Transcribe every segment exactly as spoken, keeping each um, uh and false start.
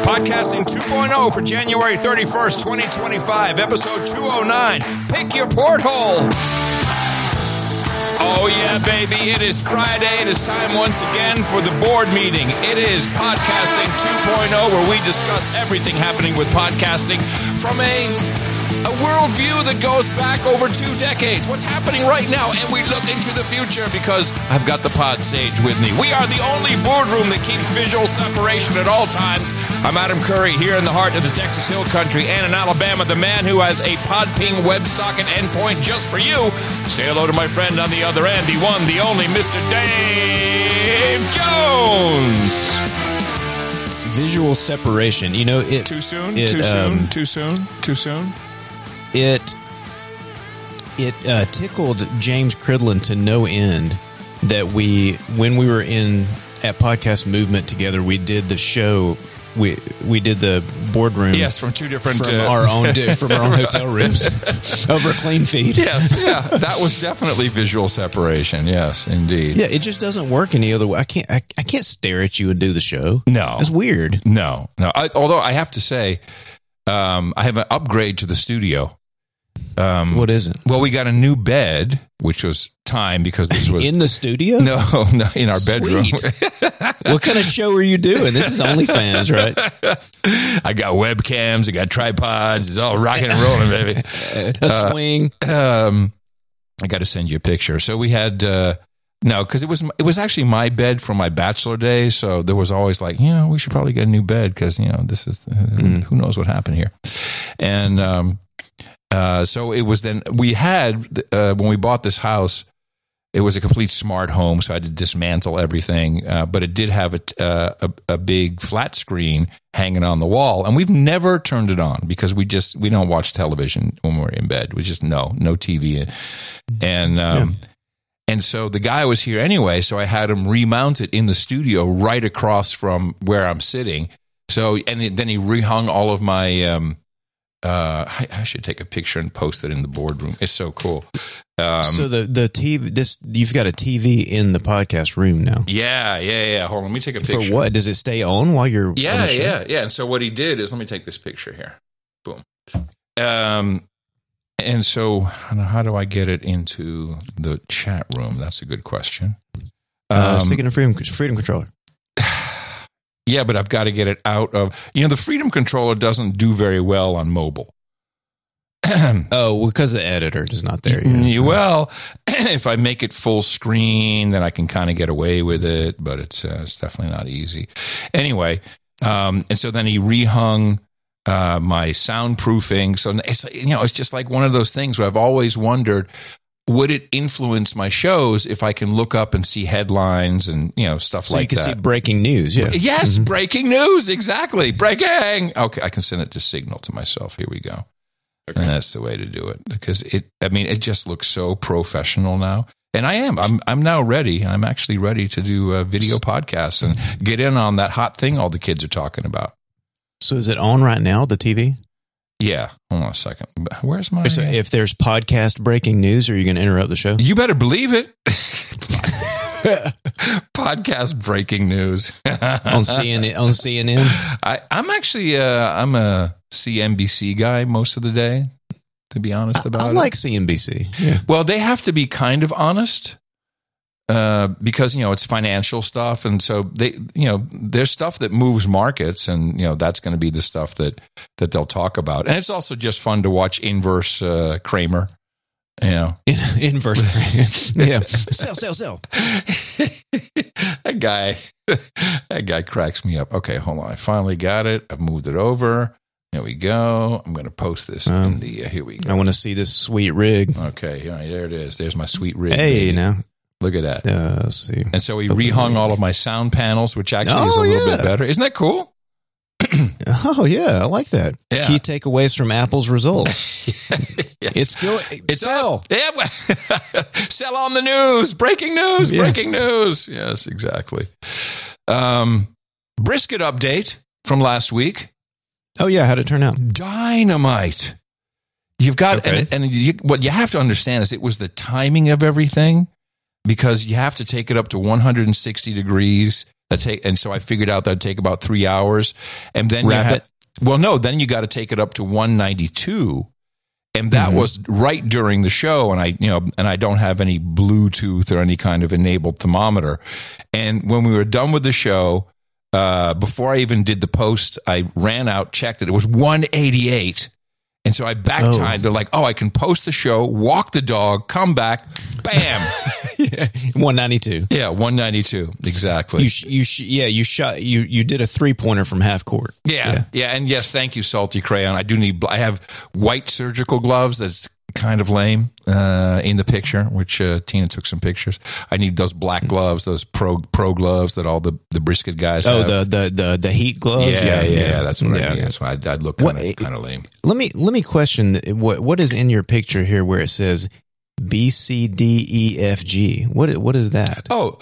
Podcasting two point oh for January thirty-first, twenty twenty-five, episode two oh nine. Pick your porthole. Oh yeah, baby, it is Friday. It is time once again for the board meeting. It is Podcasting two point oh, where we discuss everything happening with podcasting from a... A worldview that goes back over two decades. What's happening right now? And we look into the future because I've got the pod sage with me. We are the only boardroom that keeps visual separation at all times. I'm Adam Curry here in the heart of the Texas Hill Country and in Alabama, the man who has a PodPing WebSocket endpoint just for you. Say hello to my friend on the other end, the one, the only Mister Dave Jones. Visual separation. You know, it... Too soon? It, too um, soon? Too soon? Too soon? It it uh, tickled James Cridlin to no end that we, when we were in at Podcast Movement together, we did the show. We we did the boardroom. Yes, from two different from uh, our own from our own hotel rooms over a clean feed. Yes, yeah, that was definitely visual separation. Yes, indeed. Yeah, it just doesn't work any other way. I can't I, I can't stare at you and do the show. No, it's weird. No, no. I, although I have to say, um, I have an upgrade to the studio. Um, what is it? Well, we got a new bed, which was time because this was in the studio. No, no, in our bedroom. What kind of show are you doing? This is OnlyFans, right? I got webcams, I got tripods. It's all rocking and rolling, baby. A swing. Uh, um, I got to send you a picture. So we had uh, no, because it was it was actually my bed from my bachelor days. So there was always like, you know, we should probably get a new bed because you know this is uh, mm. who knows what happened here, and. Um, Uh, so it was then we had uh, when we bought this house, it was a complete smart home. So I had to dismantle everything, uh, but it did have a, uh, a a big flat screen hanging on the wall, and we've never turned it on because we just we don't watch television when we're in bed. We just no no T V, and um, yeah. and so the guy was here anyway. So I had him remount it in the studio right across from where I'm sitting. So and it, then he rehung all of my. Um, Uh, I, I should take a picture and post it in the boardroom. It's so cool. Um, so the the T V, this you've got a T V in the podcast room now. Yeah, yeah, yeah. Hold on, let me take a picture. For what? Does it stay on while you're? Yeah, on the show? yeah, yeah. And so what he did is, let me take this picture here. Boom. Um, and so how do I get it into the chat room? That's a good question. Um, uh, stick it in a freedom freedom controller. Yeah, but I've got to get it out of, you know, the Freedom Controller doesn't do very well on mobile. Oh, because the editor is not there yet. Well, if I make it full screen, then I can kind of get away with it, but it's uh, it's definitely not easy. Anyway, um, and so then he rehung uh, my soundproofing. So it's, you know, it's just like one of those things where I've always wondered, would it influence my shows if I can look up and see headlines and, you know, stuff so like you can that? See breaking news, yeah. Yes, mm-hmm. breaking news, exactly. Breaking. Okay, I can send it to Signal to myself. Here we go. Okay. And that's the way to do it because it, I mean, it just looks so professional now. And I am. I'm I'm now ready. I'm actually ready to do a video podcast and get in on that hot thing all the kids are talking about. So is it on right now, the T V? Yeah. Hold on a second. Where's my... So if there's podcast breaking news, are you going to interrupt the show? You better believe it. Podcast breaking news. on C N N. On C N N? I, I'm actually... Uh, I'm a C N B C guy most of the day, to be honest about I, I it. I like C N B C. Yeah. Well, they have to be kind of honest. Uh, because, you know, it's financial stuff. And so they, you know, there's stuff that moves markets and, you know, that's going to be the stuff that, that they'll talk about. And it's also just fun to watch Inverse uh, Kramer, you know. In, inverse Kramer. Yeah. Sell, sell, sell. That guy, that guy cracks me up. Okay, hold on. I finally got it. I've moved it over. There we go. I'm going to post this um, in the, uh, here we go. I want to see this sweet rig. Okay, here, there it is. There's my sweet rig. Hey, now. Look at that. Uh, let's see. And so he rehung all of my sound panels, which actually oh, is a little yeah. bit better. Isn't that cool? Oh, yeah. I like that. Yeah. Key takeaways from Apple's results. Yes. It's good. It's sell. Up. Yeah. Sell on the news. Breaking news. Yeah. Breaking news. Yes, exactly. Um, brisket update from last week. Oh, yeah. How'd it turn out? Dynamite. You've got, okay. and, and you, what you have to understand is it was the timing of everything. Because you have to take it up to one hundred sixty degrees That take, and so I figured out that'd take about three hours. And then Wrap you had, it. well, no, then you got to take it up to one ninety-two. And that mm-hmm. was right during the show. And I, you know, and I don't have any Bluetooth or any kind of enabled thermometer. And when we were done with the show, uh, before I even did the post, I ran out, checked it. It was one eighty-eight. And so I back timed. Oh. They're like, oh, I can post the show, walk the dog, come back, bam. yeah. one ninety-two. Yeah, one ninety-two. Exactly. You, sh- you sh- yeah, you shot, you, you did a three pointer from half court. Yeah, yeah. Yeah. And yes, thank you, Salty Crayon. I do need, I have white surgical gloves. That's kind of lame uh, in the picture, which uh, Tina took some pictures. I need those black gloves, those pro pro gloves that all the, the brisket guys oh, have. the, the, the, the heat gloves? Yeah, yeah, yeah, yeah. That's what yeah, I mean. yeah. That's why I'd, I'd look kind of kind of lame. Let me, let me question what, what is in your picture here where it says B, C, D, E, F, G? What, what is that? Oh,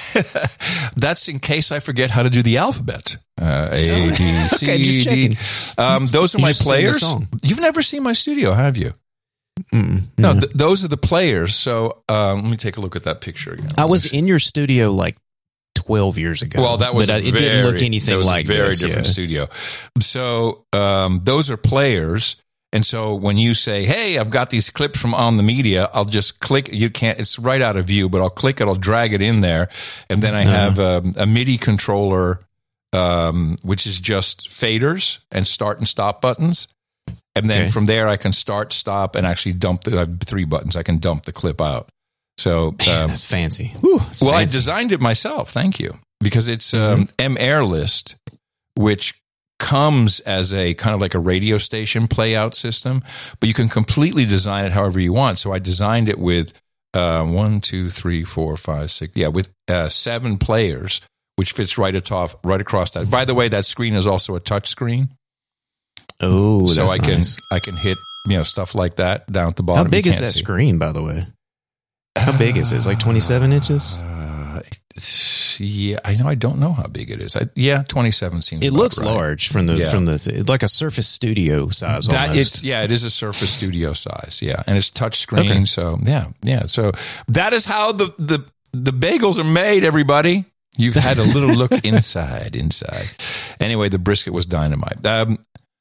that's in case I forget how to do the alphabet. Uh, A, B, C, okay, just D. Um, those are you my just players. sing the song. You've never seen my studio, have you? Mm, no, no. Th- those are the players. So um, let me take a look at that picture again. I was in your studio like twelve years ago. Well, that was but a I, it very, didn't look anything that was like a very this, different yeah. studio. So um, those are players. And so when you say, hey, I've got these clips from On the Media, I'll just click. You can't, it's right out of view, but I'll click it, I'll drag it in there. And then I have uh, a, a MIDI controller, um, which is just faders and start and stop buttons. And then okay. from there, I can start, stop, and actually dump the uh, three buttons. I can dump the clip out. So Man, um, that's fancy. Whew, that's well, fancy. I designed it myself. Thank you. Because it's um, mm-hmm. M Air List, which comes as a kind of like a radio station playout system, but you can completely design it however you want. So I designed it with uh, one, two, three, four, five, six. Yeah, with uh, seven players, which fits right atop, right across that. By the way, that screen is also a touch screen. Oh, so that's I can nice. I can hit you know stuff like that down at the bottom. How big You is can't that see. screen, by the way? How big is it? It's like twenty-seven inches? Uh, yeah, I know. I don't know how big it is. I, yeah, twenty-seven seems. It about looks right. large from the Yeah. from the it's like a Surface Studio size. That almost. it's yeah, it is a Surface Studio size. Yeah, and it's touch screen. Okay. So yeah, yeah. So that is how the the the bagels are made. Everybody, you've had a little look inside. Inside. Anyway, the brisket was dynamite. Um,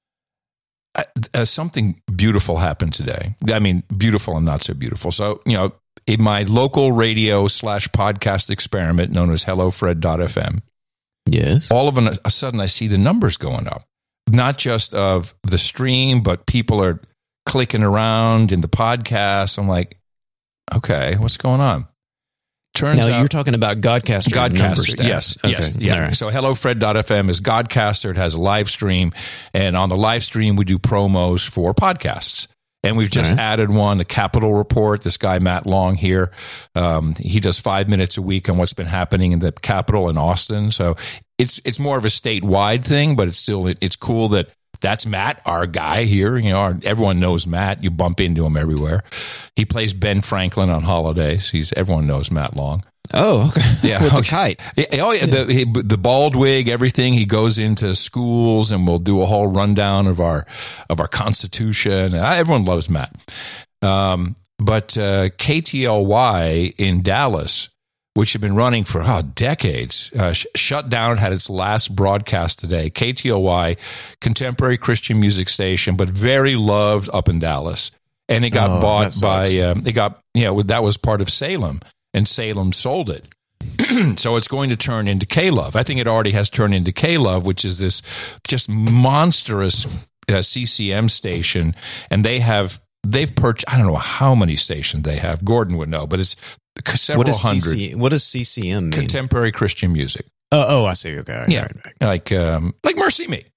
uh, something beautiful happened today. I mean, beautiful and not so beautiful. So you know. In my local radio slash podcast experiment known as hello fred dot f m, yes. all of a sudden I see the numbers going up. Not just of the stream, but people are clicking around in the podcast. I'm like, okay, what's going on? Turns now out you're talking about Godcaster. number Godcaster, stats. yes, Okay. yes, yeah. All right. So hello fred dot f m is Godcaster. It has a live stream, and on the live stream we do promos for podcasts. And we've just right. added one, the Capitol Report. This guy, Matt Long here, um, he does five minutes a week on what's been happening in the Capitol in Austin. So it's it's more of a statewide thing, but it's still it's cool that that's Matt, our guy here. You know, our, everyone knows Matt. You bump into him everywhere. He plays Ben Franklin on holidays. He's everyone knows Matt Long. Oh, okay. Yeah, with oh, the kite. Yeah, oh, yeah, the he, the bald wig, everything. He goes into schools and we'll do a whole rundown of our of our Constitution. Everyone loves Matt. Um, but uh, K T L Y in Dallas, which had been running for oh, decades, uh, sh- shut down. Had its last broadcast today. K T L Y, contemporary Christian music station, but very loved up in Dallas, and it got Oh, bought that by. sucks. Um, it got yeah, you know, that was part of Salem. And Salem sold it. So it's going to turn into K-Love. I think it already has turned into K-Love, which is this just monstrous uh, C C M station. And they have, they've purchased, I don't know how many stations they have. Gordon would know, but it's several What does hundred. C C, what does C C M mean? Contemporary Christian music. Oh, oh, I see. Okay. All right, Yeah. all right. Like, um, like Mercy Me.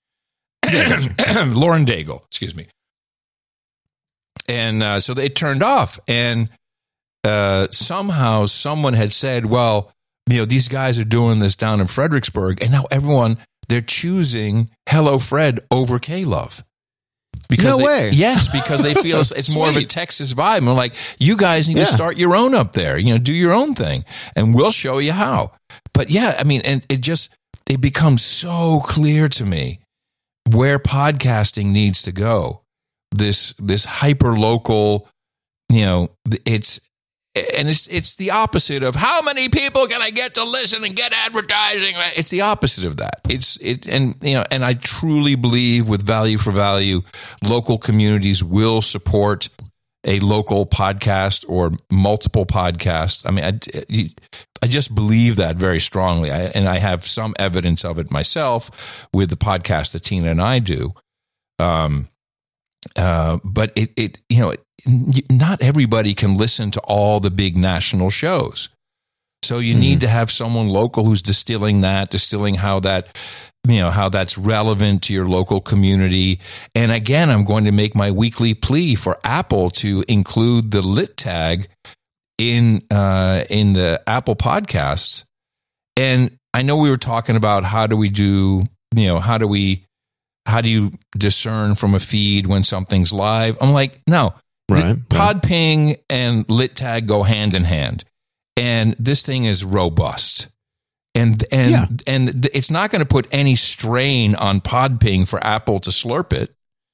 Lauren Daigle, excuse me. And uh, so they turned off. And Uh, somehow someone had said, well, you know, these guys are doing this down in Fredericksburg, and now everyone, they're choosing Hello Fred over K-Love. Because No they, way. Yes, because they feel it's, it's more of a Sweet. Texas vibe. And I'm like, you guys need Yeah. to start your own up there, you know, do your own thing, and we'll show you how. But yeah, I mean, and it just, it becomes so clear to me where podcasting needs to go. This, this hyper local, you know, it's, and it's it's the opposite of how many people can I get to listen and get advertising. It's the opposite of that. It's it and you know and I truly believe with value for value, local communities will support a local podcast or multiple podcasts. I mean, I, I just believe that very strongly, I, and I have some evidence of it myself with the podcast that Tina and I do. Um, uh, but it, it, you know, not everybody can listen to all the big national shows. So you mm-hmm. need to have someone local who's distilling that, distilling how that, you know, how that's relevant to your local community. And again, I'm going to make my weekly plea for Apple to include the lit tag in, uh, in the Apple podcasts. And I know we were talking about how do we do, you know, how do we, how do you discern from a feed when something's live? I'm like, no, right, pod ping and lit tag go hand in hand. And this thing is robust. And and yeah. and it's not going to put any strain on Podping for Apple to slurp it.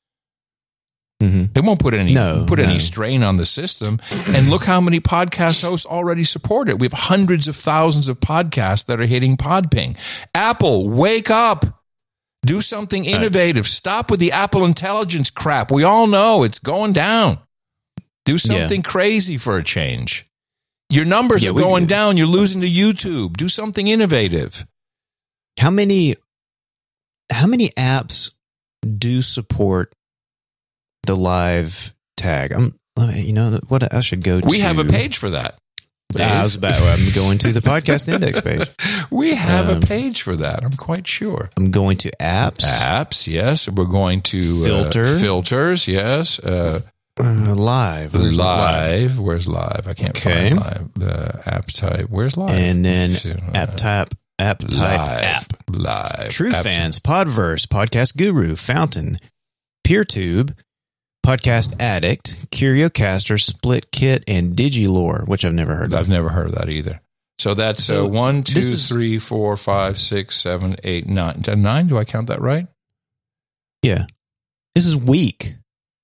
Mm-hmm. It won't put any no, put no. any strain on the system. And look how many podcast hosts already support it. We have hundreds of thousands of podcasts that are hitting Podping. Apple, wake up. Do something innovative. Stop with the Apple Intelligence crap. We all know it's going down. Do something yeah. crazy for a change. Your numbers yeah, are we, going down. You're losing to YouTube. Do something innovative. How many how many apps do support the live tag? I'm you know what I should go to. We have a page for that. I was about I'm going to the podcast index page. We have um, a page for that. I'm quite sure. I'm going to apps. Apps, yes. We're going to filter uh, filters, yes. Uh, Uh, live. Live. live. Where's live? I can't okay. find live. Uh, app type. Where's live? And then uh, app type. App type. Live. App. Live. True app Fans, type. Podverse, Podcast Guru, Fountain, PeerTube, Podcast Addict, CurioCaster, Split Kit, and DigiLore, which I've never heard of. I've never heard of that either. So that's so uh, one, two, is, three, four, five, six, seven, eight, nine. Is that nine? Do I count that right? Yeah. This is weak.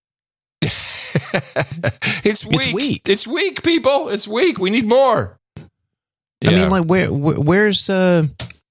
it's weak. It's weak. It's weak, people. It's weak. We need more. Yeah. I mean, like, where, where where's uh,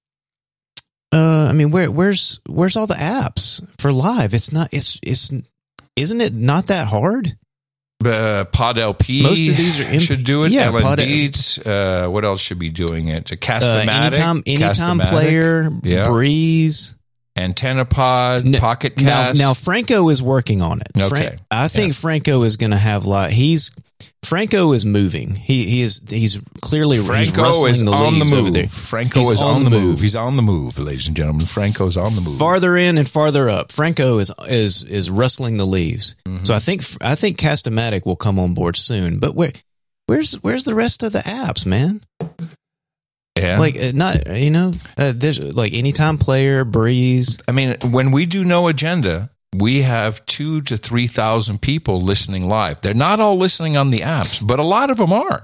uh, I mean, where, where's, where's all the apps for live? It's not. It's, it's, isn't it not that hard? Uh, Pod L P. Most of these are imp- should do it. Yeah, Ellen Pod- Beats. Uh, what else should be doing it? Castamatic. Uh, anytime, anytime Castamatic. player. Yeah. Breeze. Antenna Pod, no, Pocket Cast. Now, now, Franco is working on it. Okay. Fran- I think yeah. Franco is going to have like he's Franco is moving. He he is he's clearly Franco he's is the on the over move. there. Franco he's is on, on the move. move. He's on the move, ladies and gentlemen. Franco's on the move. Farther in and farther up. Franco is is is rustling the leaves. Mm-hmm. So I think I think Castamatic will come on board soon. But where where's where's the rest of the apps, man? Yeah. Like, uh, not, you know, uh, there's like Anytime Player, Breeze. I mean, when we do No Agenda, we have two to three thousand people listening live. They're not all listening on the apps, but a lot of them are.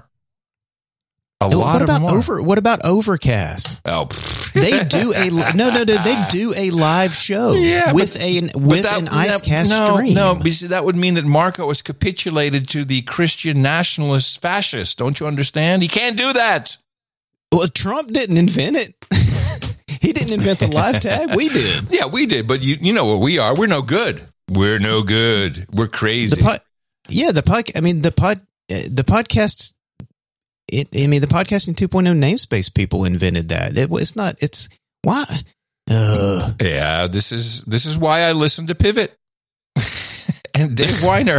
A no, lot what of about them are. Over, what about Overcast? Oh, they do a no, no, no. They do a live show yeah, with but, a with that, an IceCast no, stream. No, because that would mean that Marco has capitulated to the Christian nationalist fascists. Don't you understand? He can't do that. Well, Trump didn't invent it. He didn't invent the live tag. We did. Yeah, we did. But you, you know what we are? We're no good. We're no good. We're crazy. The pod, yeah, the pod. I mean, the pod. The podcast. It. I mean, the podcasting two point oh namespace people invented that. It was not. It's why. Uh, yeah, this is this is why I listen to Pivot and Dave Weiner.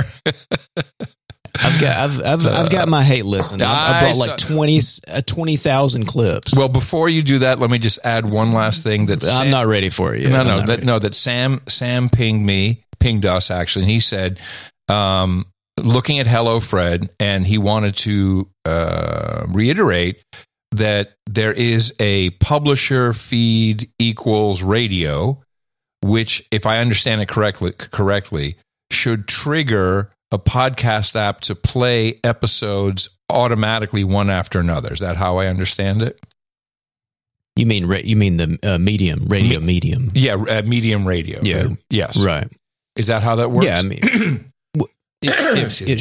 I've got I've I've, uh, I've got my hate listen. I, I brought like twenty uh, twenty thousand clips. Well, before you do that, let me just add one last thing. That Sam, I'm not ready for it. Yet. No, no, that, that, no. That Sam Sam pinged me, pinged us actually, and he said, um, looking at Hello Fred, and he wanted to uh, reiterate that there is a publisher feed equals radio, which, if I understand it correctly, correctly, should trigger a podcast app to play episodes automatically one after another. Is that how I understand it? You mean you mean the uh, medium radio Me- medium? Yeah, uh, medium radio. Yeah. Uh, yes. Right. Is that how that works? Yeah. I mean, it, it, it, sh-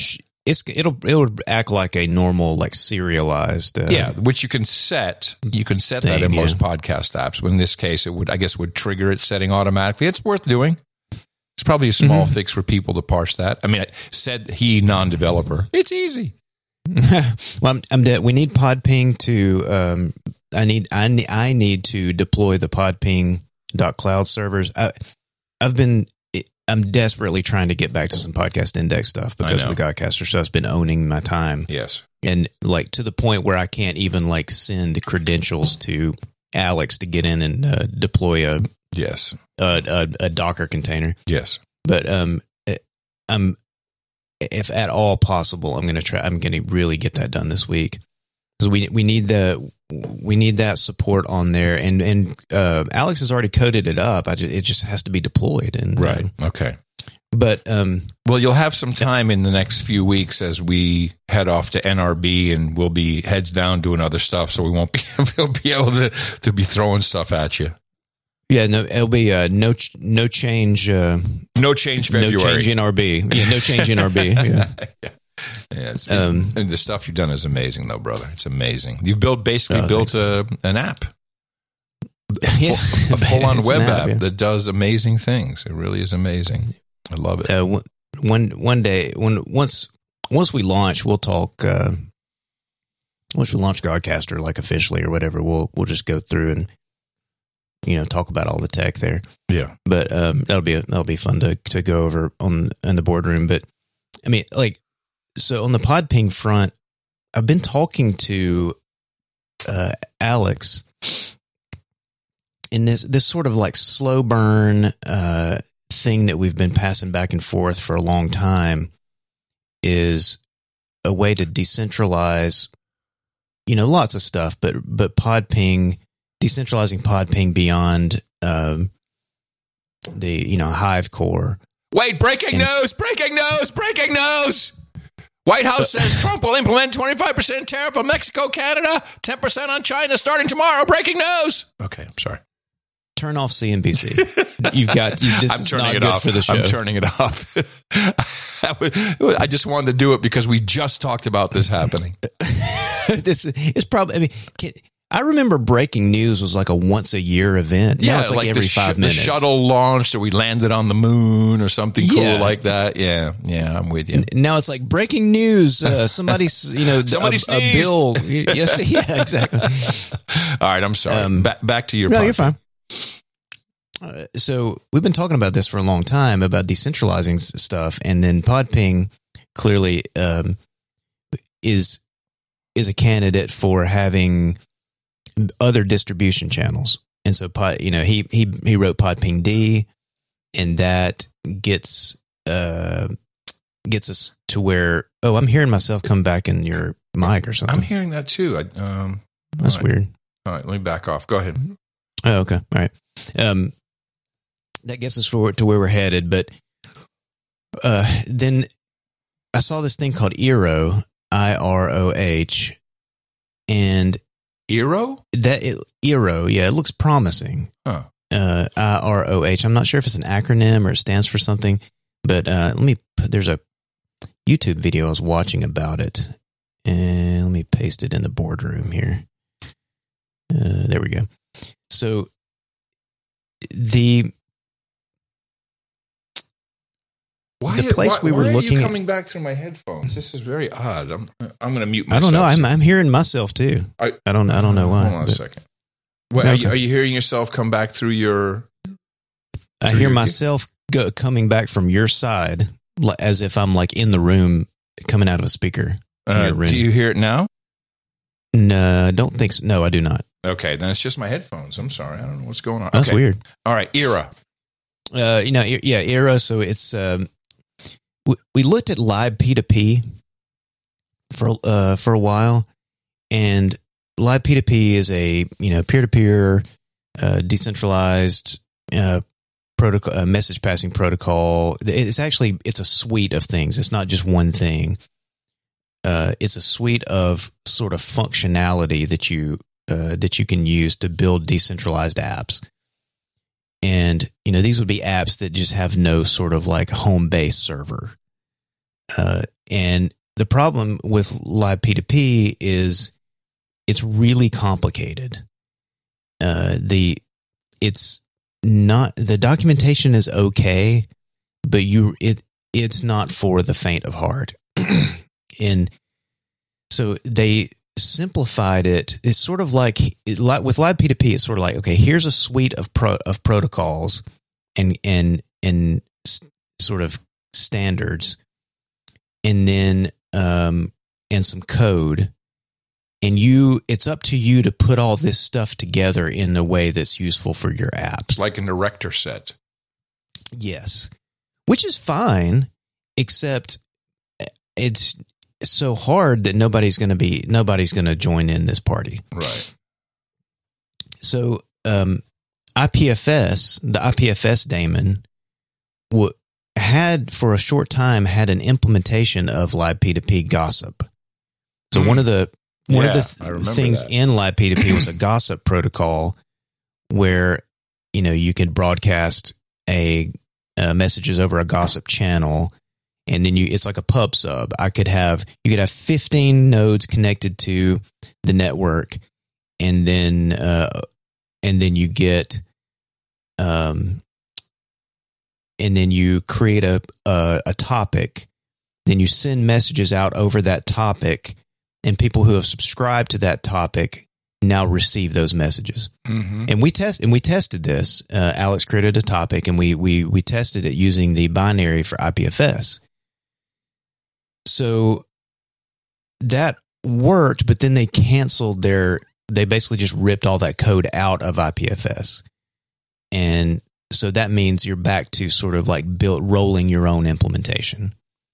it's it'll it would act like a normal like serialized. Uh, yeah, which you can set. You can set thing, that in yeah. most podcast apps. But in this case, it would I guess would trigger it setting automatically. It's worth doing. It's probably a small Mm-hmm. fix for people to parse that. I mean, I said he non-developer. It's easy. well, I'm, I'm dead. We need Podping to. Um, I need. I need. I need to deploy the Podping dot cloud servers. I, I've been. I'm desperately trying to get back to some podcast index stuff because I know. the Godcaster stuff's been owning my time. Yes. And like to the point where I can't even like send credentials to Alex to get in and uh, deploy a, Yes. a a a Docker container. Yes. But um, I'm if at all possible, I'm going to try. I'm going to really get that done this week because we we need the we need that support on there. And and uh, Alex has already coded it up. I just, it just has to be deployed. And Right. um, Okay. but um, Well, you'll have some time in the next few weeks as we head off to N R B, and we'll be heads down doing other stuff, so we won't be we'll be able to to be throwing stuff at you. yeah, no, it'll be uh, no ch- no change. Uh, No change February. No change in R B. Yeah, no change in R B. Yeah. yeah. Yeah, it's, Um, and the stuff you've done is amazing, though, brother. It's amazing. You've built basically Oh, built a an app, yeah. a full on It's web an app yeah. that does amazing things. It really is amazing. I love it. Uh, one one day when once once we launch, we'll talk. Uh, once we launch Godcaster, like officially or whatever, we'll we'll just go through and you know talk about all the tech there. Yeah, But um, that'll be that'll be fun to to go over on in the boardroom. But I mean, like, so on the Podping front, I've been talking to uh, Alex in this this sort of like slow burn uh, thing that we've been passing back and forth for a long time is a way to decentralize, you know, lots of stuff, but but Podping, decentralizing Podping beyond um, the you know Hive core. Wait, breaking And- news, breaking news, breaking news. White House says Trump will implement twenty-five percent tariff on Mexico, Canada, ten percent on China starting tomorrow. Breaking news. Okay, I'm sorry. Turn off C N B C. You've got you, this I'm is turning not it good off. for the show. I'm turning it off. I just wanted to do it because we just talked about this happening. This is probably. I mean, can, I remember breaking news was like a once a year event. Now it's like, every the, sh- five the minutes. shuttle launched or we landed on the moon or something cool Yeah. like that. Yeah, yeah, I'm with you. Now it's like breaking news. Uh, somebody's, you know, Somebody a, a sneezed. bill. Yes, yeah, exactly. All right, I'm sorry. Um, back, back to your No, podcast. you're fine. Uh, so we've been talking about this for a long time about decentralizing s- stuff, and then Podping clearly um, is is a candidate for having other distribution channels. And so, Pod, you know, he he he wrote Podping D, and that gets uh, gets us to where. Oh, I'm hearing myself come back in your mic or something. I'm hearing that too. I, um, That's all right. weird. All right, let me back off. Go ahead. Oh, okay. All right. Um, that gets us to where we're headed. But uh, then I saw this thing called Eero, I R O H, and Eero? that it, Eero, yeah, it looks promising. Huh. Uh, I R O H. I'm not sure if it's an acronym or it stands for something, but uh, let me. Put, there's a YouTube video I was watching about it, and let me paste it in the boardroom here. Uh, there we go. So the Why, The place why, we were why are looking you at- coming back through my headphones? This is very odd. I'm I'm going to mute myself. I don't know. I'm I'm hearing myself too. I, I don't I don't know why. Hold on a but second. Wait, are, you, Okay. are you hearing yourself come back through your? I through hear your- myself go, coming back from your side, li- as if I'm like in the room, coming out of a speaker. in Uh, your room. do you hear it now? No, I don't think so. No, I do not. Okay, then it's just my headphones. I'm sorry. I don't know what's going on. That's okay. weird. All right, Era. Uh, you know, e- yeah, Era. So it's um, we, we looked at live P two P for uh for a while, and live P two P is a you know peer to peer, decentralized uh, protocol, uh, message passing protocol. It's actually it's a suite of things. It's not just one thing. Uh, it's a suite of sort of functionality that you uh, that you can use to build decentralized apps. And, you know, these would be apps that just have no sort of like home base server. Uh, and the problem with Live P two P is it's really complicated. Uh, the it's not the documentation is okay, but you it it's not for the faint of heart. And so they simplified it. It's sort of like with Live P two P. It's sort of like, okay, here's a suite of pro, of protocols and and and sort of standards, and then um and some code. And you, it's up to you to put all this stuff together in a way that's useful for your apps. It's like an erector set. Yes, which is fine, except it's so hard that nobody's going to be nobody's going to join in this party. Right. So um, I P F S, the I P F S daemon, w- had for a short time had an implementation of Live P two P gossip. So mm. one of the One yeah, of the th- things that. in Live P two P was a gossip protocol where, you know, you could broadcast a uh, messages over a gossip channel, and then you it's like a pub sub. I could have you could have fifteen nodes connected to the network, and then uh, and then you get um and then you create a, a a topic, then you send messages out over that topic. And people who have subscribed to that topic now receive those messages. Mm-hmm. And we test and we tested this. Uh, Alex created a topic, and we we we tested it using the binary for I P F S. So that worked, but then they canceled their. They basically just ripped all that code out of I P F S, and so that means you're back to sort of like built rolling your own implementation.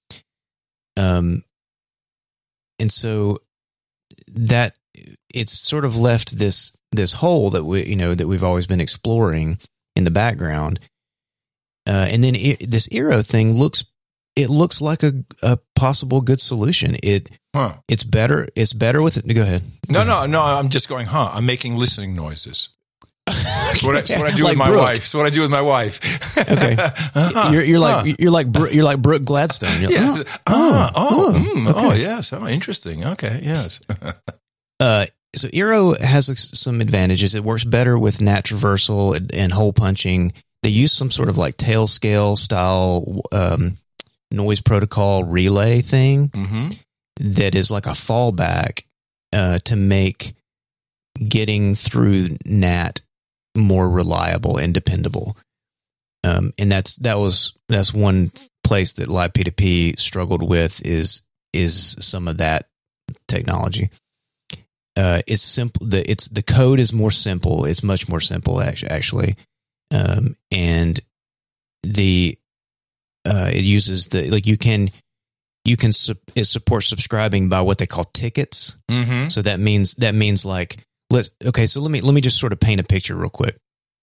Um. And so that it's sort of left this this hole that we you know that we've always been exploring in the background, uh, and then it, this Eero thing looks it looks like a, a possible good solution. It huh. it's better it's better with it. Go ahead. No, no, no. I'm just going. Huh? I'm making listening noises. It's what, I, it's what I do like with my Brooke. wife. It's what I do with my wife. Okay, uh-huh. you're, you're like huh. you're like you're like Brooke Gladstone. You're yes. Like, oh, oh, oh, mm, okay. oh, yes. Oh, interesting. Okay, yes. uh, so Eero has some advantages. It works better with N A T traversal and, and hole punching. They use some sort of like Tailscale style um, noise protocol relay thing mm-hmm. that is like a fallback uh, to make getting through N A T more reliable and dependable. Um, and that's, that was, that's one place that Live P two P struggled with is, is some of that technology. Uh, it's simple. The, it's, the code is more simple. It's much more simple actually. Um, and the, uh, it uses the, like you can, you can, su- it supports subscribing by what they call tickets. Mm-hmm. So that means, that means like, Let's, okay, so let me let me just sort of paint a picture real quick.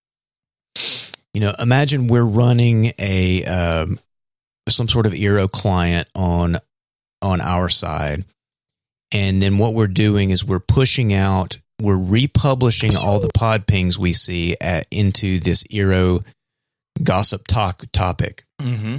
You know, imagine we're running a um, some sort of Eero client on on our side, and then what we're doing is we're pushing out, we're republishing all the pod pings we see at, into this Eero gossip talk topic, mm-hmm.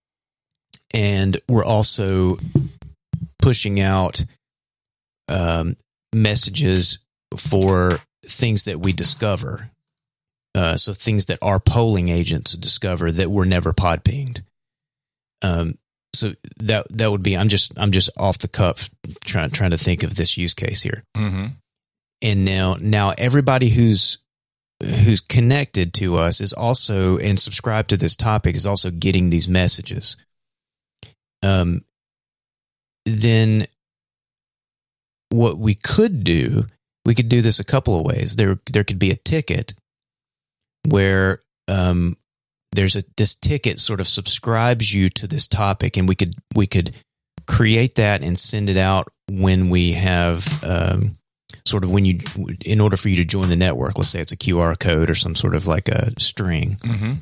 and we're also pushing out um, messages for things that we discover. Uh, so things that our polling agents discover that were never pod pinged. Um, so that, that would be, I'm just, I'm just off the cuff trying, trying to think of this use case here. Mm-hmm. And now, now everybody who's, who's connected to us is also, and subscribed to this topic is also getting these messages. Um, then what we could do, we could do this a couple of ways. There, there could be a ticket where um, there's a this ticket sort of subscribes you to this topic, and we could we could create that and send it out when we have um, sort of when you in order for you to join the network. Let's say it's a Q R code or some sort of like a string, mm-hmm.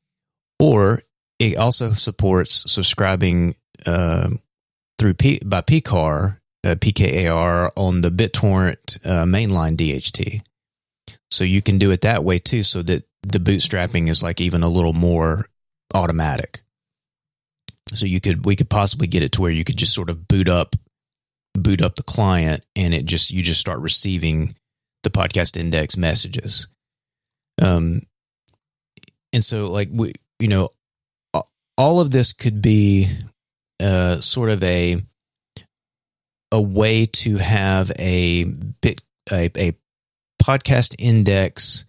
or it also supports subscribing uh, through P, by P C A R. Uh, P K A R on the BitTorrent uh, mainline D H T. So you can do it that way too, so that the bootstrapping is like even a little more automatic. So you could we could possibly get it to where you could just sort of boot up boot up the client, and it just you just start receiving the podcast index messages. Um, and so like we, you know, all of this could be uh, sort of a a way to have a bit a, a podcast index.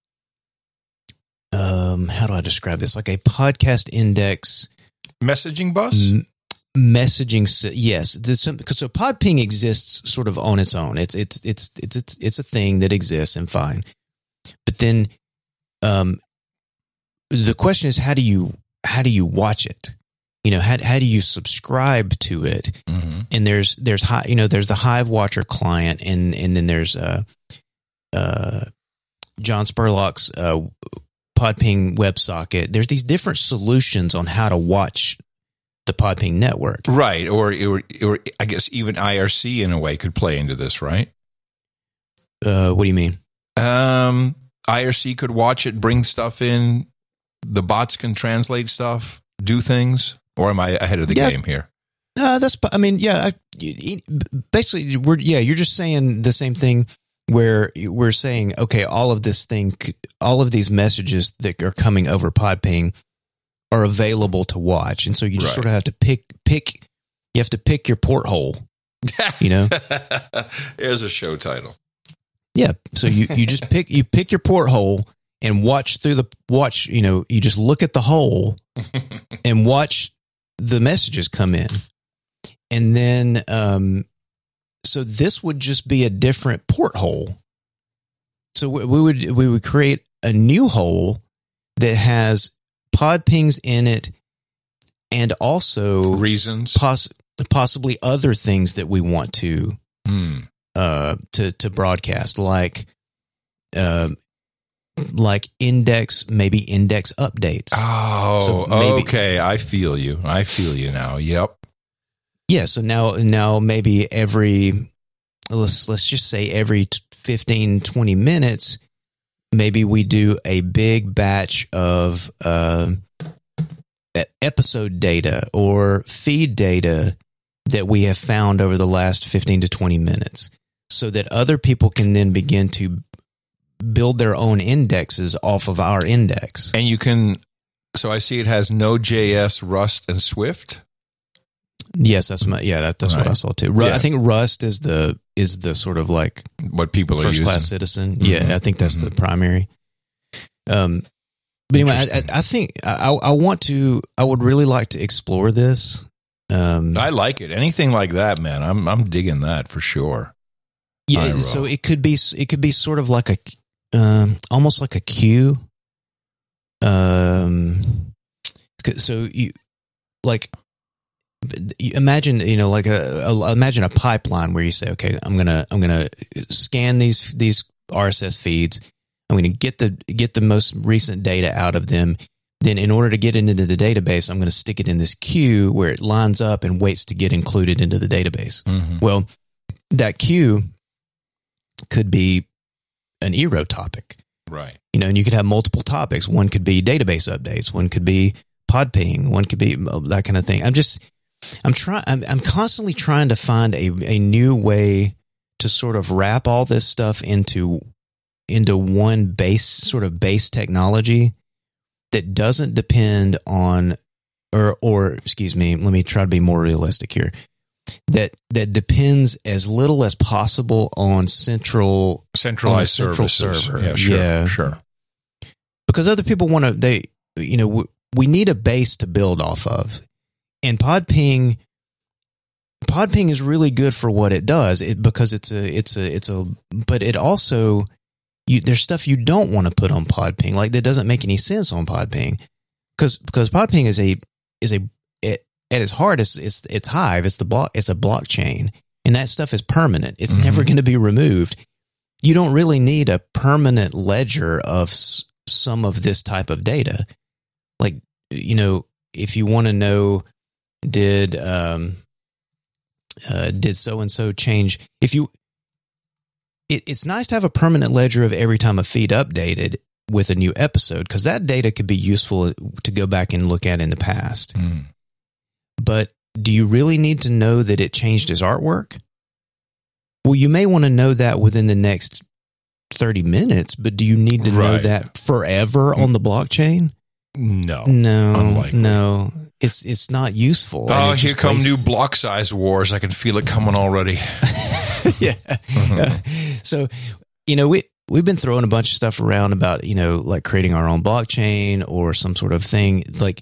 Um, how do I describe this? Like a podcast index messaging bus. M- messaging, yes. Some, so Podping exists sort of on its own. It's it's it's it's it's it's a thing that exists and fine. But then, um, the question is, how do you how do you watch it? You know, how how do you subscribe to it? Mm-hmm. And there's there's high, you know, there's the Hive Watcher client, and and then there's uh, uh, John Spurlock's uh, Podping WebSocket. There's these different solutions on how to watch the Podping network, right? Or, or or I guess even I R C in a way could play into this, right? Uh, what do you mean? Um, I R C could watch it, bring stuff in. The bots can translate stuff, do things. Or am I ahead of the yeah. game here? Uh, that's, I mean, yeah, I, basically, we're, yeah, you're just saying the same thing where we're saying, okay, all of this thing, all of these messages that are coming over Podping are available to watch. And so you just right. sort of have to pick, pick, you have to pick your porthole, you know? There's a show title. Yeah. So you, you just pick, you pick your porthole and watch through the, watch, you know, you just look at the hole and watch the messages come in. And then, um, so this would just be a different porthole. So we would, we would create a new hole that has Podpings in it and also reasons, poss- possibly other things that we want to, hmm. uh, to, to broadcast, like, um, uh, like index, maybe index updates. Oh, so maybe, okay. I feel you. I feel you now. Yep. Yeah. So now, now maybe every, let's, let's just say every fifteen, twenty minutes, maybe we do a big batch of, uh, episode data or feed data that we have found over the last fifteen to twenty minutes so that other people can then begin to build their own indexes off of our index. And you can, so I see it has Node.js, Rust, and Swift. Yes, that's my, yeah, that, that's right. What I saw too. Ru- yeah. I think Rust is the, is the sort of like what people are first using. class citizen. Mm-hmm. Yeah. I think that's mm-hmm. the primary. Um, but anyway, I, I think I, I want to, I would really like to explore this. Um, I like it. Anything like that, man. I'm, I'm digging that for sure. Yeah. So it could be, it could be sort of like a, Um, almost like a queue. Um, so you like you imagine, you know, like a, a imagine a pipeline where you say, okay, I'm gonna I'm gonna scan these these R S S feeds. I'm gonna get the get the most recent data out of them. Then, in order to get it into the database, I'm going to stick it in this queue where it lines up and waits to get included into the database. Mm-hmm. Well, that queue could be an E R O topic, right? You know, and you could have multiple topics. One could be database updates. One could be Podping. One could be that kind of thing. I'm just, I'm trying. I'm, I'm constantly trying to find a a new way to sort of wrap all this stuff into into one base sort of base technology that doesn't depend on, or or excuse me, let me try to be more realistic here. That that depends as little as possible on central centralized central services. server. Yeah, sure, yeah, sure. Because other people want to. They, you know, we, we need a base to build off of, and Podping. Podping is really good for what it does, it, because it's a it's a it's a. But it also, you, there's stuff you don't want to put on Podping, like that doesn't make any sense on Podping, because because Podping is a is a it, at its heart, it's, it's, it's Hive. It's the block. It's a blockchain, and that stuff is permanent. It's mm-hmm. never going to be removed. You don't really need a permanent ledger of s- some of this type of data. Like, you know, if you want to know, did um, uh, did so and so change? If you, it, it's nice to have a permanent ledger of every time a feed updated with a new episode, because that data could be useful to go back and look at in the past. Mm. but do you really need to know that it changed his artwork? Well, you may want to know that within the next thirty minutes, but do you need to know Right. that forever on the blockchain? No. No, Unlikely. no, it's it's not useful. and Oh, it here just come new wastes- block size wars. I can feel it coming already. yeah. So, you know, we we've been throwing a bunch of stuff around about, you know, like creating our own blockchain or some sort of thing. Like,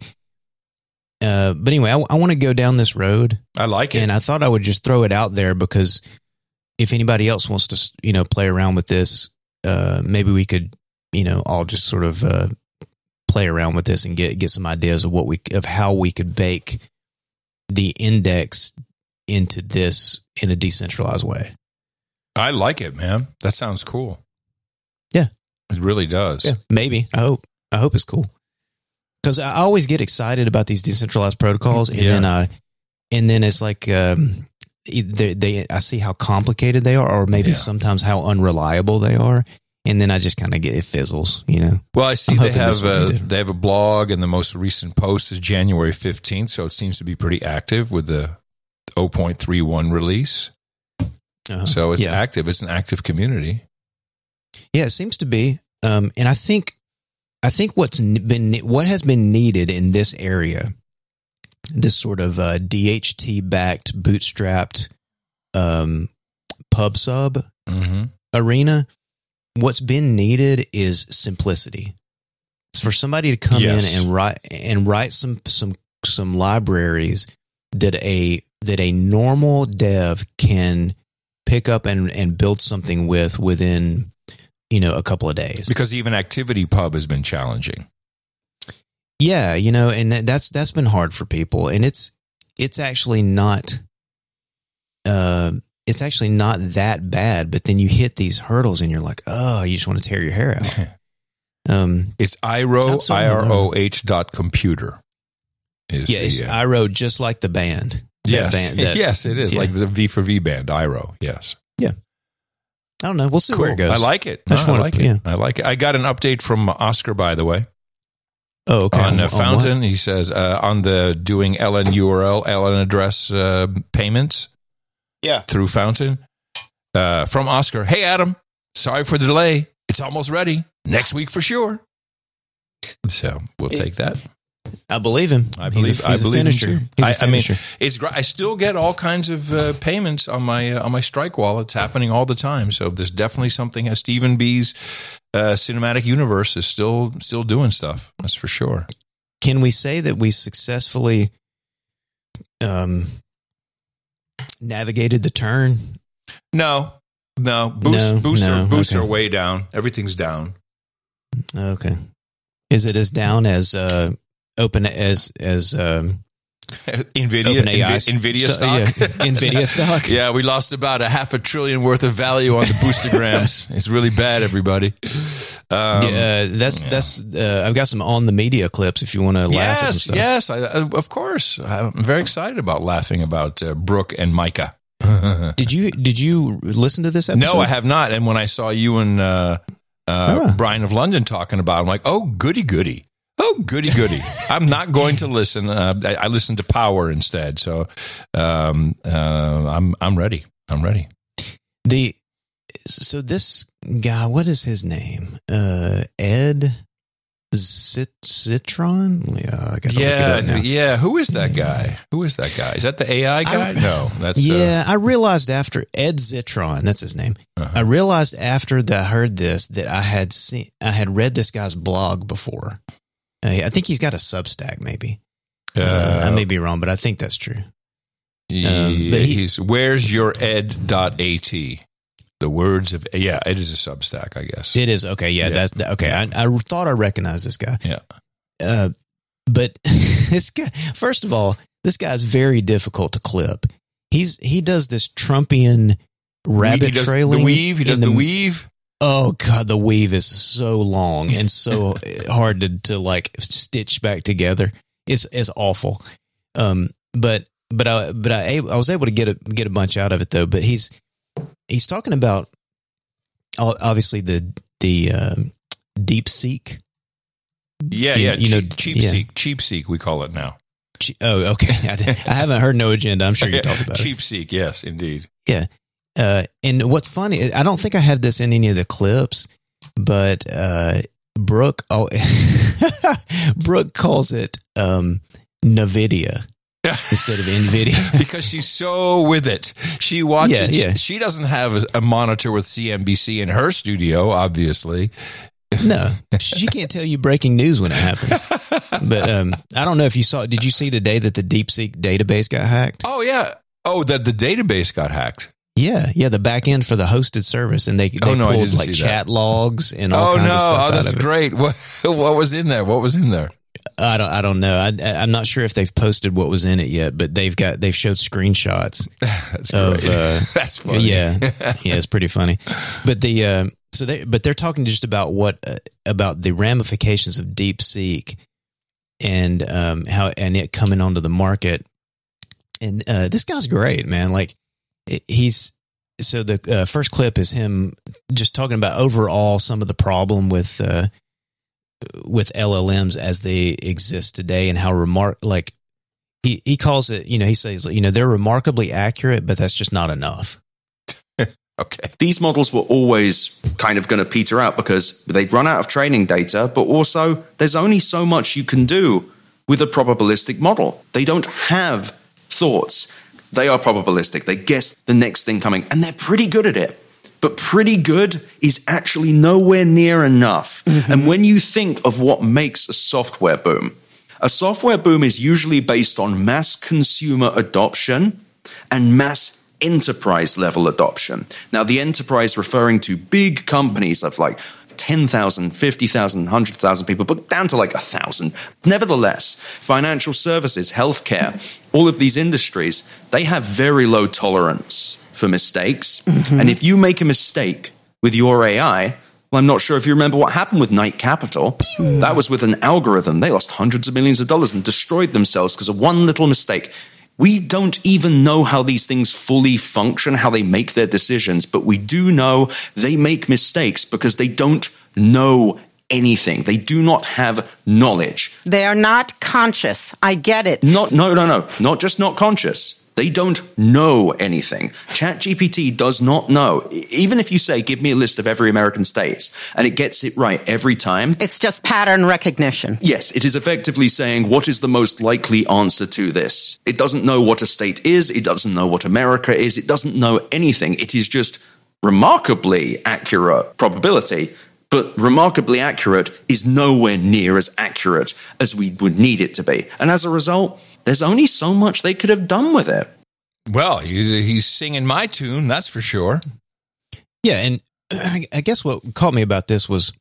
uh, but anyway, I, I want to go down this road, I like it. and I thought I would just throw it out there because if anybody else wants to, you know, play around with this, uh, maybe we could, you know, all just sort of uh, play around with this and get get some ideas of what we of how we could bake the index into this in a decentralized way. I like it, man. That sounds cool. Yeah. It really does. Yeah, maybe. I hope. I hope it's cool. Because I always get excited about these decentralized protocols, and Yeah. then uh, and then it's like um, they, they. I see how complicated they are, or maybe Yeah. sometimes how unreliable they are, and then I just kind of get it fizzles. You know. Well, I see I'm they hoping this have will a, be different. they have a blog, and the most recent post is January fifteenth, so it seems to be pretty active with the zero point three one release. Uh-huh. So it's yeah. active. It's an active community. Yeah, it seems to be. Um, and I think, I think what's n- been what has been needed in this area, this sort of uh, D H T backed, bootstrapped um, pub sub Mm-hmm. arena. What's been needed is simplicity. It's for somebody to come Yes. in and write and write some some some libraries that a that a normal dev can pick up and, and build something with within, you know, a couple of days. Because even ActivityPub has been challenging. Yeah, you know, and that- that's that's been hard for people, and it's it's actually not uh it's actually not that bad, but then you hit these hurdles and you're like, oh, you just want to tear your hair out. Um It's iro, Absolutely. I R O H dot computer. Is yeah, it's the, uh, I R O just like the band. That yes, band, that- yes, it is yeah. like the V for V band, Iro. Yes, I don't know. We'll see cool. where it goes. I like it. I No, just I wanna- like it. yeah. I like it. I got an update from Oscar, by the way, Oh, okay. on uh, what? Fountain. He says uh, on the doing L N U R L, L N address uh, payments Yeah. through Fountain. Uh, from Oscar. Hey, Adam. Sorry for the delay. It's almost ready. Next week for sure. So we'll take that. I believe him. I believe. He's a, he's I believe a him finisher. too. He's a I, I mean, finisher. it's great. I still get all kinds of uh, payments on my uh, on my Strike wallet. It's happening all the time. So there's definitely something. As Stephen B's uh, cinematic universe is still still doing stuff. That's for sure. Can we say that we successfully um, navigated the turn? No, no boosts. No, boosts no, are boosts okay. are way down. Everything's down. Okay. Is it as down as uh, open as as um, Nvidia, OpenAI Nvi- Nvidia sto- stock. yeah, Nvidia stock? Yeah, we lost about a half a trillion worth of value on the boostograms. It's really bad, everybody. Um, yeah, uh, that's yeah. that's. Uh, I've got some on the media clips if you want to laugh at some Yes, stuff. yes, I, I, of course. I'm very excited about laughing about uh, Brooke and Micah. Did you did you listen to this episode? No, I have not. And when I saw you and uh, uh, Ah. Brian of London talking about it, I'm like, oh, goody, goody. Oh, goody, goody. I'm not going to listen. Uh, I, I listened to Power instead. So um, uh, I'm I'm ready. I'm ready. The so this guy, what is his name? Uh, Ed Zit, Zitron? Yeah, I got to look it Yeah, up now. yeah. Who is that guy? Who is that guy? Is that the A I guy? I- no, that's uh, Yeah, I realized after Ed Zitron, that's his name. Uh-huh. I realized after that I heard this that I had seen, I had read this guy's blog before. Uh, I think he's got a Substack, maybe. Uh, Uh, I may be wrong, but I think that's true. yeah, um, but he- he's where's your ed dot at. The words of yeah, it is a Substack, I guess. It is okay. Yeah, Yeah. that's that- okay. I, I thought I recognized this guy. Yeah. Uh, but this guy, first of all, this guy's very difficult to clip. He's he does this Trumpian rabbit he does trailing. the weave. He in does the, weave. Oh god, the weave is so long and so hard to, to like stitch back together. It's it's awful. Um, but but I but I I was able to get a get a bunch out of it though. But he's he's talking about o- obviously the the um, deep seek Yeah, You- yeah. you know, cheap, cheap yeah. seek, cheap seek. We call it now. che- oh, okay. I, did, I haven't heard No Agenda. I'm sure you talked about Cheap it. Seek, yes, indeed. Yeah. Uh, and what's funny, I don't think I have this in any of the clips, but uh, Brooke, oh, Brooke calls it um, NVIDIA instead of NVIDIA. Because she's so with it. She watches. Yeah, yeah. She doesn't have a monitor with C N B C in her studio, obviously. No, she can't tell you breaking news when it happens. But um, I don't know if you saw, did you see today that the DeepSeek database got hacked? Oh, yeah. Oh, that the database got hacked. Yeah, yeah, the back end for the hosted service, and they they Oh, no, I pulled didn't like see chat that. logs and all Oh, kinds no. of stuff Oh, out that's of it. great. What, what was in there? What was in there? I don't, I don't know. I, I'm not sure if they've posted what was in it yet, but they've got they've showed screenshots. That's of, great. uh, That's funny. Yeah, yeah, it's pretty funny. But the uh, so they but they're talking just about what uh, about the ramifications of DeepSeek and um, how and it coming onto the market. And uh, this guy's great, man. Like he's so the uh, first clip is him just talking about overall some of the problem with uh, with L L Ms as they exist today and how remark like he he calls it, you know, he says, you know, they're remarkably accurate, but that's just not enough. Okay. These models were always kind of going to peter out because they'd run out of training data, but also there's only so much you can do with a probabilistic model. They don't have thoughts. They are probabilistic. They guess the next thing coming, and they're pretty good at it. But pretty good is actually nowhere near enough. Mm-hmm. And when you think of what makes a software boom, a software boom is usually based on mass consumer adoption and mass enterprise level adoption. Now, the enterprise referring to big companies of like ten thousand, fifty thousand, one hundred thousand people, but down to like one thousand. Nevertheless, financial services, healthcare, all of these industries, they have very low tolerance for mistakes. Mm-hmm. And if you make a mistake with your A I, well, I'm not sure if you remember what happened with Knight Capital. Mm. That was with an algorithm. They lost hundreds of millions of dollars and destroyed themselves because of one little mistake. We don't even know how these things fully function, how they make their decisions, but we do know they make mistakes because they don't know anything. They do not have knowledge. They are not conscious. I get it. Not, no, no, no. Not just not conscious. They don't know anything. ChatGPT does not know. Even if you say, give me a list of every American state, and it gets it right every time. It's just pattern recognition. Yes, it is effectively saying, what is the most likely answer to this? It doesn't know what a state is. It doesn't know what America is. It doesn't know anything. It is just remarkably accurate probability. But remarkably accurate is nowhere near as accurate as we would need it to be. And as a result, there's only so much they could have done with it. Well, he's, he's singing my tune, that's for sure. Yeah, and I guess what caught me about this was,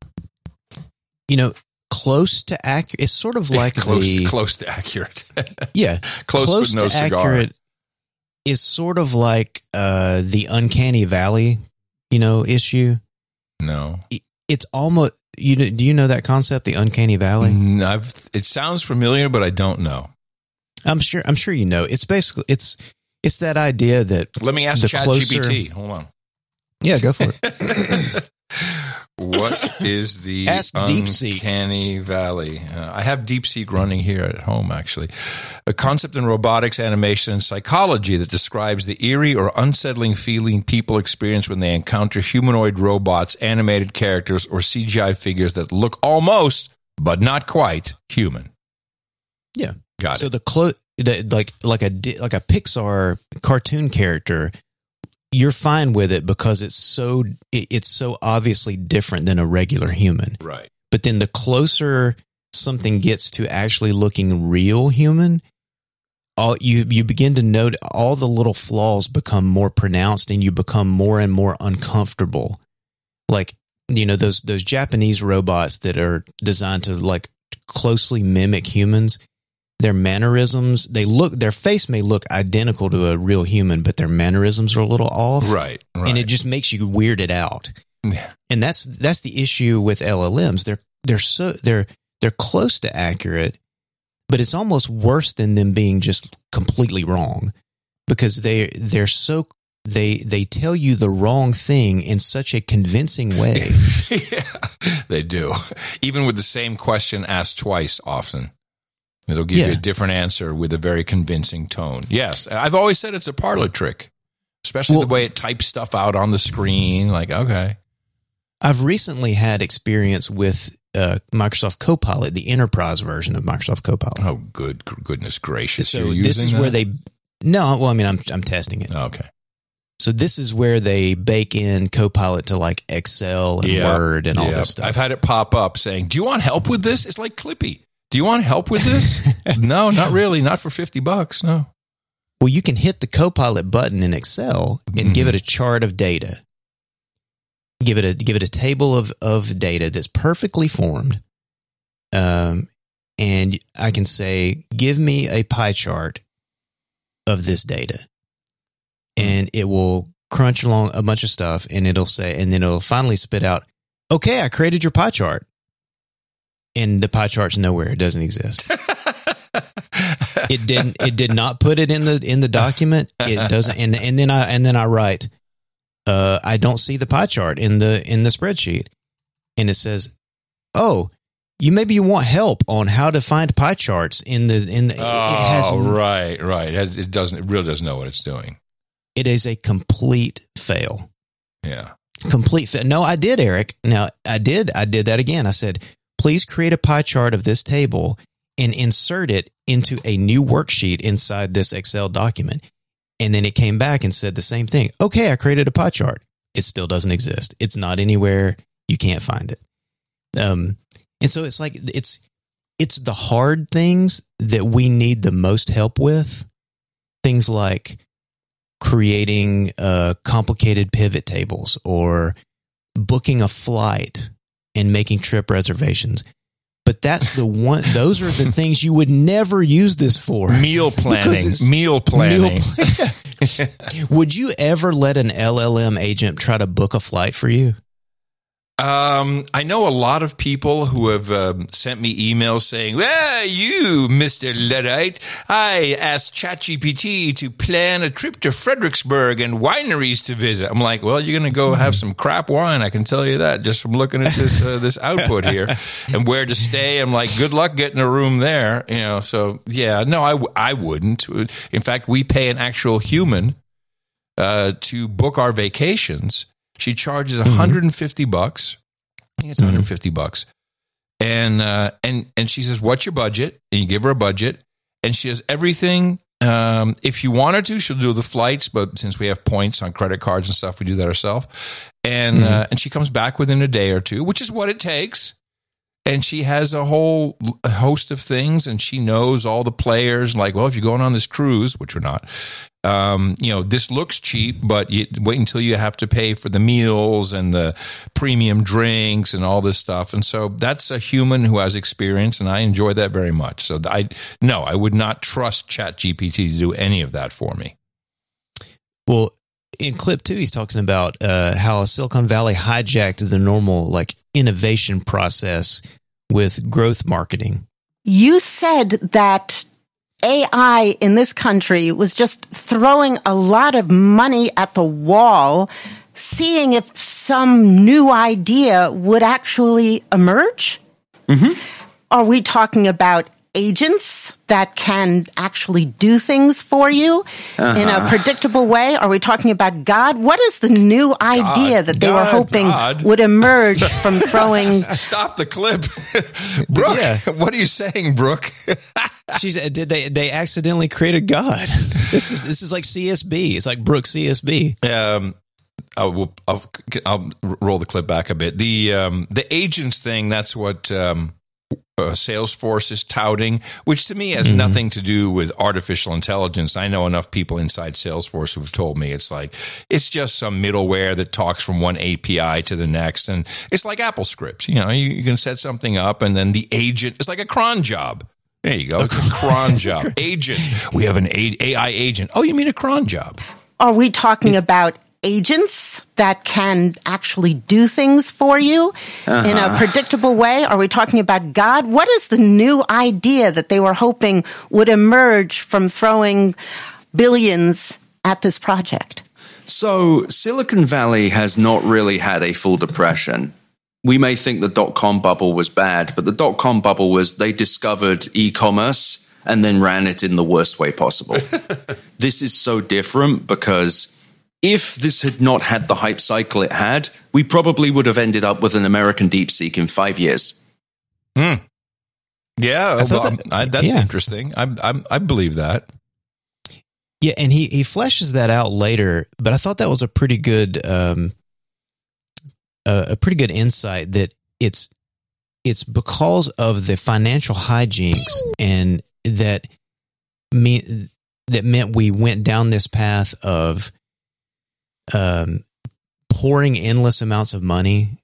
you know, close to accurate. It's sort of like close, the... To, close to accurate. Yeah. Close, close but no to cigar. Accurate is sort of like uh, the uncanny valley, you know, issue. No. It's almost... You know, do you know that concept, the uncanny valley? Mm, I've, it sounds familiar, but I don't know. I'm sure. I'm sure you know. It's basically it's it's that idea that. Let me ask ChatGPT. Hold on. Yeah, go for it. What is the Ask uncanny valley? Uh, I have DeepSeek running here at home, actually. A concept in robotics, animation, and psychology that describes the eerie or unsettling feeling people experience when they encounter humanoid robots, animated characters, or C G I figures that look almost, but not quite, human. Yeah. Got so it. the clo- the like like a like a Pixar cartoon character, you're fine with it because it's so it, it's so obviously different than a regular human. Right. But then the closer something gets to actually looking real human, all you you begin to note all the little flaws become more pronounced, and you become more and more uncomfortable. Like, you know, those those Japanese robots that are designed to like closely mimic humans. Their mannerisms, they look, their face may look identical to a real human, but their mannerisms are a little off. Right, right. And it just makes you weirded out. Yeah. And that's that's the issue with L L Ms. They're they're so they're they're close to accurate, but it's almost worse than them being just completely wrong, because they they're so they they tell you the wrong thing in such a convincing way. Yeah, they do. Even with the same question asked twice often. It'll give Yeah. you a different answer with a very convincing tone. Yes, I've always said it's a parlor trick, especially Well- the way it types stuff out on the screen. Like, okay. I've recently had experience with uh, Microsoft Copilot, the enterprise version of Microsoft Copilot. Oh, good goodness gracious! so You're this using is where that? they no, well, I mean, I'm I'm testing it. Okay. So this is where they bake in Copilot to like Excel and Yeah. Word and all Yeah. this stuff. I've had it pop up saying, "Do you want help with this?" It's like Clippy. Do you want help with this? No, not really. Not for fifty bucks. No. Well, you can hit the Copilot button in Excel and Mhm. give it a chart of data. Give it a give it a table of, of data that's perfectly formed. Um, and I can say, give me a pie chart of this data. And it will crunch along a bunch of stuff, and it'll say, and then it'll finally spit out, okay, I created your pie chart. And the pie chart's nowhere. It doesn't exist. It didn't. It did not put it in the in the document. It doesn't. And and then I and then I write, uh, I don't see the pie chart in the in the spreadsheet, and it says, oh, you maybe you want help on how to find pie charts in the in the. Oh, it has, right, right. It, has, it doesn't. It really doesn't know what it's doing. It is a complete fail. Yeah. Complete fail. No, I did, Eric. Now I did. I did that again. I said, please create a pie chart of this table and insert it into a new worksheet inside this Excel document. And then it came back and said the same thing. Okay, I created a pie chart. It still doesn't exist. It's not anywhere. You can't find it. Um, and so it's like, it's, it's the hard things that we need the most help with. Things like creating uh, complicated pivot tables or booking a flight and making trip reservations. But that's the one, those are the things you would never use this for. Meal planning. it's- Meal planning. Meal plan- Would you ever let an L L M agent try to book a flight for you? Um, I know a lot of people who have um, sent me emails saying, well, you, Mister Luddite, I asked ChatGPT to plan a trip to Fredericksburg and wineries to visit. I'm like, well, you're going to go have some crap wine. I can tell you that just from looking at this, uh, this output here and where to stay. I'm like, good luck getting a room there. You know, so yeah, no, I, w- I wouldn't. In fact, we pay an actual human, uh, to book our vacations. She charges one hundred fifty bucks. I think it's one hundred fifty bucks. And uh, and and she says, "What's your budget?" And you give her a budget, and she has everything. Um, if you want her to, she'll do the flights, but since we have points on credit cards and stuff, we do that ourselves. And mm-hmm. uh, and she comes back within a day or two, which is what it takes. And she has a whole host of things, and she knows all the players. Like, well, if you're going on this cruise, which we're not, um, you know, this looks cheap, but you wait until you have to pay for the meals and the premium drinks and all this stuff. And so that's a human who has experience, and I enjoy that very much. So I no, I would not trust ChatGPT to do any of that for me. Well, in clip two, he's talking about uh, how Silicon Valley hijacked the normal like innovation process with growth marketing. You said that A I in this country was just throwing a lot of money at the wall, seeing if some new idea would actually emerge. Mm-hmm. Are we talking about agents that can actually do things for you uh-huh. in a predictable way? Are we talking about God? What is the new idea God, that they God, were hoping God. would emerge from throwing? Stop the clip. Brooke, yeah. What are you saying, Brooke? She's did they they accidentally created God. This is this is like C S B. It's like Brooke C S B. Um I will, I'll, I'll roll the clip back a bit. The um, the agents thing, that's what um, uh, Salesforce is touting, which to me has mm-hmm. nothing to do with artificial intelligence. I know enough people inside Salesforce who've told me it's like, it's just some middleware that talks from one A P I to the next. And it's like Apple scripts. You know, you, you can set something up and then the agent, it's like a cron job. There you go. It's a cron job. Agent. We have an A I agent. Oh, you mean a cron job? Are we talking it's- about agents that can actually do things for you uh-huh. in a predictable way? Are we talking about God? What is the new idea that they were hoping would emerge from throwing billions at this project? So Silicon Valley has not really had a full depression. we may think the dot-com bubble was bad, but the dot-com bubble was they discovered e-commerce and then ran it in the worst way possible. This is so different because if this had not had the hype cycle it had, we probably would have ended up with an American DeepSeek in five years. Hmm. Yeah, I well, that, I, that's yeah. interesting. I, I I believe that. Yeah, and he, he fleshes that out later, but I thought that was a pretty good um, a, a pretty good insight that it's it's because of the financial hijinks and that me that meant we went down this path of um, pouring endless amounts of money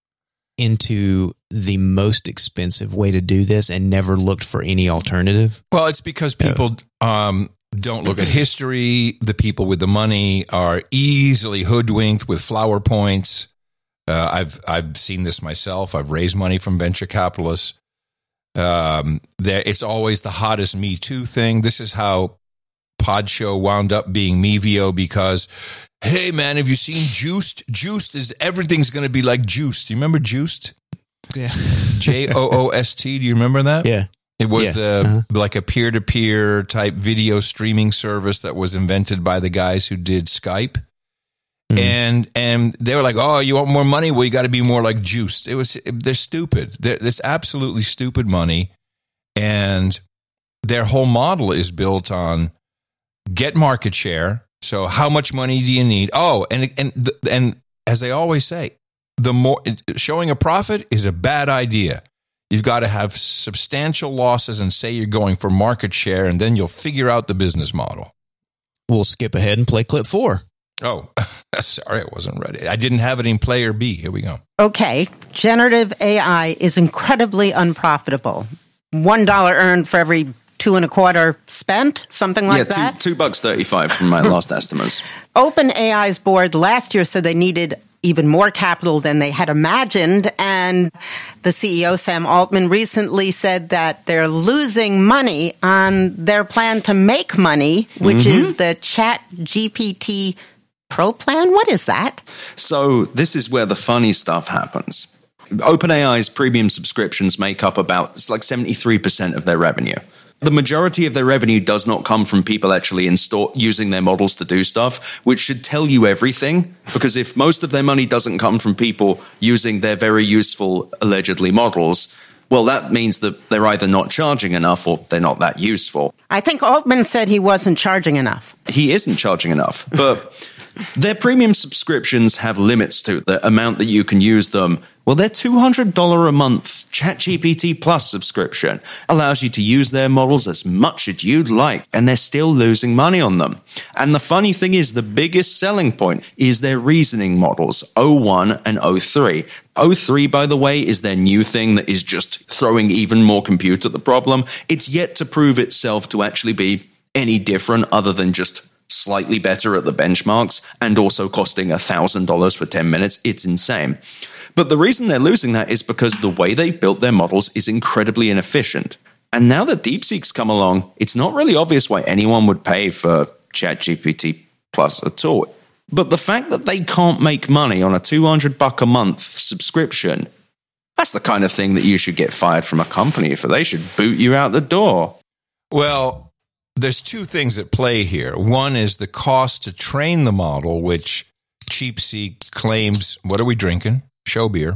into the most expensive way to do this and never looked for any alternative. Well, it's because people um, don't look at history. The people with the money are easily hoodwinked with flower points. Uh, I've I've seen this myself. I've raised money from venture capitalists. Um, there, it's always the hottest Me Too thing. This is how Podshow wound up being Mevio because, hey man, have you seen Juiced? Juiced is everything's going to be like Juiced. Do you remember Juiced? Yeah, J O O S T. Do you remember that? Yeah. It was Yeah. the Uh-huh. like a peer-to-peer type video streaming service that was invented by the guys who did Skype. Mhm. And and they were like, "Oh, you want more money? Well, you got to be more like Juiced." It was they're stupid. They're, it's absolutely stupid money, and their whole model is built on get market share. So, how much money do you need? Oh, and and and as they always say, the more showing a profit is a bad idea. You've got to have substantial losses and say you're going for market share, and then you'll figure out the business model. We'll skip ahead and play clip four. Oh, sorry, I wasn't ready. I didn't have it in player B. Here we go. Okay, generative A I is incredibly unprofitable. One dollar earned for every two and a quarter spent, something like yeah, that. two, two bucks thirty-five from my last estimates. OpenAI's board last year said they needed even more capital than they had imagined. And the C E O, Sam Altman, recently said that they're losing money on their plan to make money, which Mm-hmm. is the Chat G P T Pro plan. What is that? So this is where the funny stuff happens. OpenAI's premium subscriptions make up about, it's like seventy-three percent of their revenue. The majority of their revenue does not come from people actually install, using their models to do stuff, which should tell you everything. Because if most of their money doesn't come from people using their very useful, allegedly, models, well, that means that they're either not charging enough or they're not that useful. I think Altman said he wasn't charging enough. He isn't charging enough, but their premium subscriptions have limits to the amount that you can use them. Well, their two hundred dollars a month ChatGPT Plus subscription allows you to use their models as much as you'd like, and they're still losing money on them. And the funny thing is, the biggest selling point is their reasoning models, O one and O three. O three, by the way, is their new thing that is just throwing even more compute at the problem. It's yet to prove itself to actually be any different other than just slightly better at the benchmarks and also costing one thousand dollars for ten minutes. It's insane. But the reason they're losing that is because the way they've built their models is incredibly inefficient. And now that DeepSeek's come along, it's not really obvious why anyone would pay for ChatGPT Plus at all. But the fact that they can't make money on a two hundred bucks a month subscription, that's the kind of thing that you should get fired from a company for. They should boot you out the door. Well, there's two things at play here. One is the cost to train the model, which CheapSeek claims. What are we drinking? Show beer.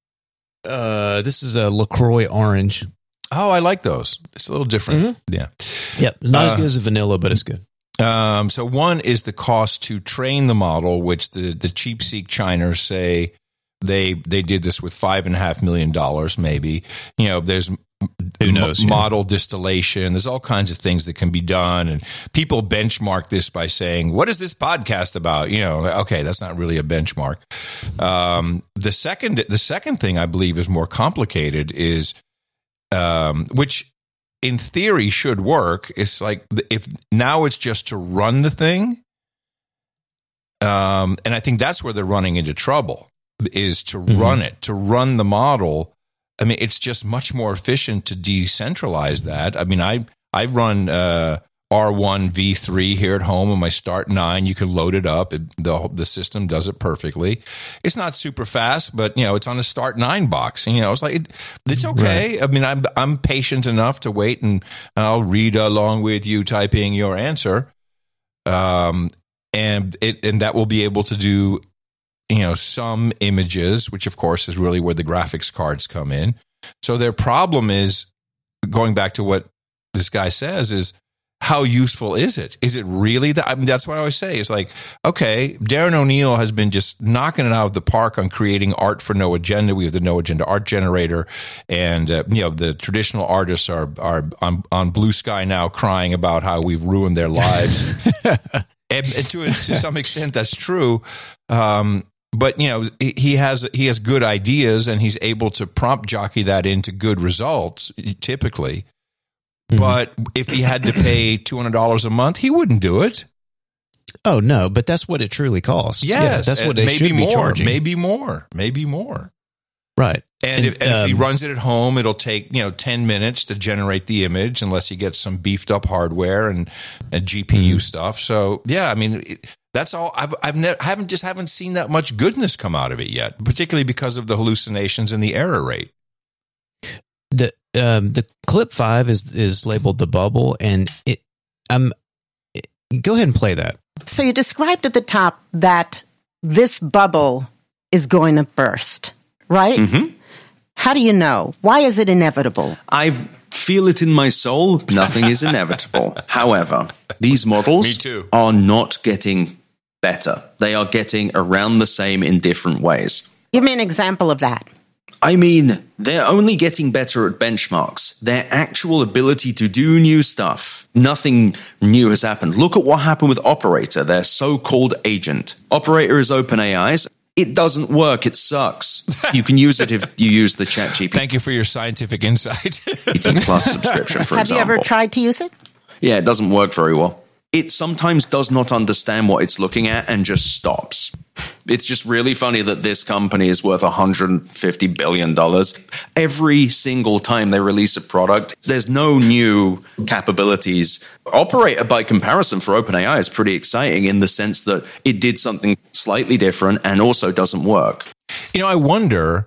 Uh, this is a LaCroix Orange. Oh, I like those. It's a little different. Mm-hmm. Yeah. Yep, not as Uh, good as a vanilla, but it's good. Um, so one is the cost to train the model, which the, the CheapSeek Chiners say they they did this with five and a half million dollars, maybe. You know, there's Who knows, m- yeah. model distillation. There's all kinds of things that can be done, and people benchmark this by saying, "What is this podcast about?" You know, okay, that's not really a benchmark. Um, the second the second thing I believe is more complicated is, um, which in theory should work. It's like if now it's just to run the thing, um, and I think that's where they're running into trouble. Is to Mm-hmm. run it, to run the model. I mean, it's just much more efficient to decentralize that. I mean, I I run uh, R one V three here at home on my Start nine. You can load it up. It, the the system does it perfectly. It's not super fast, but you know, it's on a Start nine box. And, you know, it's like, it, it's okay. Right. I mean, I'm, I'm patient enough to wait, and I'll read along with you typing your answer. Um, and it, and that will be able to do, you know, some images, which of course is really where the graphics cards come in. So their problem is, going back to what this guy says, is how useful is it? Is it really that? I mean, that's what I always say. It's like, okay, Darren O'Neill has been just knocking it out of the park on creating art for No Agenda. We have the No Agenda art generator, and uh, you know, the traditional artists are are on, on Blue Sky now crying about how we've ruined their lives. and, and to to some extent, that's true. Um, But, you know, he has he has good ideas, and he's able to prompt jockey that into good results, typically. Mm-hmm. But if he had to pay two hundred dollars a month, he wouldn't do it. Oh, no, but that's what it truly costs. Yes, yeah, that's what they maybe should more, be charging. Maybe more, maybe more. Right. And, and, if, and um, if he runs it at home, it'll take, you know, ten minutes to generate the image, unless he gets some beefed up hardware and, and G P U mm-hmm. stuff. So, yeah, I mean, it, that's all. I've I've never haven't just haven't seen that much goodness come out of it yet, particularly because of the hallucinations and the error rate. The um, the clip five is is labeled the bubble, and it um it, go ahead and play that. So you described at the top that this bubble is going to burst, right? Mm-hmm. How do you know? Why is it inevitable? I feel it in my soul. Nothing is inevitable. However, these models Me too. are not getting better. They are getting around the same in different ways. Give me an example of that. I mean, they're only getting better at benchmarks. Their actual ability to do new stuff, nothing new has happened. Look at what happened with Operator, their so-called agent. Operator is OpenAI's. It doesn't work. It sucks. You can use it if you use the ChatGPT. Thank you for your scientific insight. It's a Plus subscription, for Have example. you ever tried to use it? Yeah, it doesn't work very well. It sometimes does not understand what it's looking at and just stops. It's just really funny that this company is worth one hundred fifty billion dollars. Every single time they release a product, there's no new capabilities. Operator, by comparison, for OpenAI is pretty exciting in the sense that it did something slightly different and also doesn't work. You know, I wonder...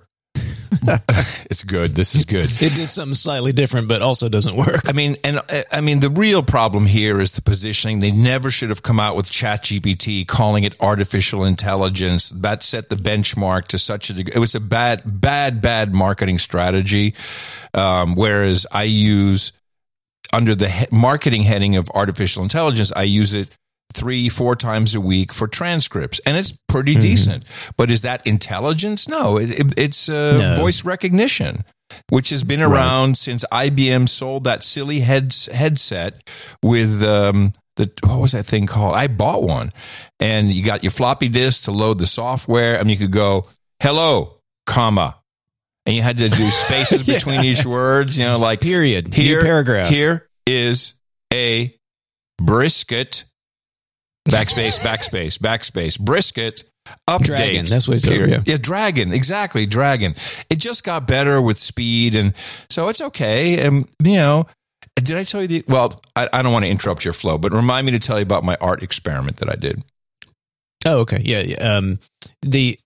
It's good. This is good. It did something slightly different, but also doesn't work. I mean, and I mean, the real problem here is the positioning. They never should have come out with ChatGPT, calling it artificial intelligence. That set the benchmark to such a degree. It was a bad, bad, bad marketing strategy. Um, whereas I use, under the he- marketing heading of artificial intelligence, I use it three, four times a week for transcripts, and it's pretty mm-hmm. decent. But is that intelligence? No, it, it, it's uh, no. voice recognition, which has been around right. since I B M sold that silly heads, headset with um, the, what was that thing called? I bought one, and you got your floppy disk to load the software. I mean, you could go, hello, comma, and you had to do spaces yeah. between each words, you know, like period, here, new paragraph. Here is a brisket. Backspace, backspace, backspace, brisket, update. Dragon, that's what it's over, yeah. yeah, dragon, exactly, dragon. It just got better with speed, and so it's okay. And, you know, did I tell you the, well, I, I don't want to interrupt your flow, but remind me to tell you about my art experiment that I did. Oh, okay. Yeah. yeah. Um, the,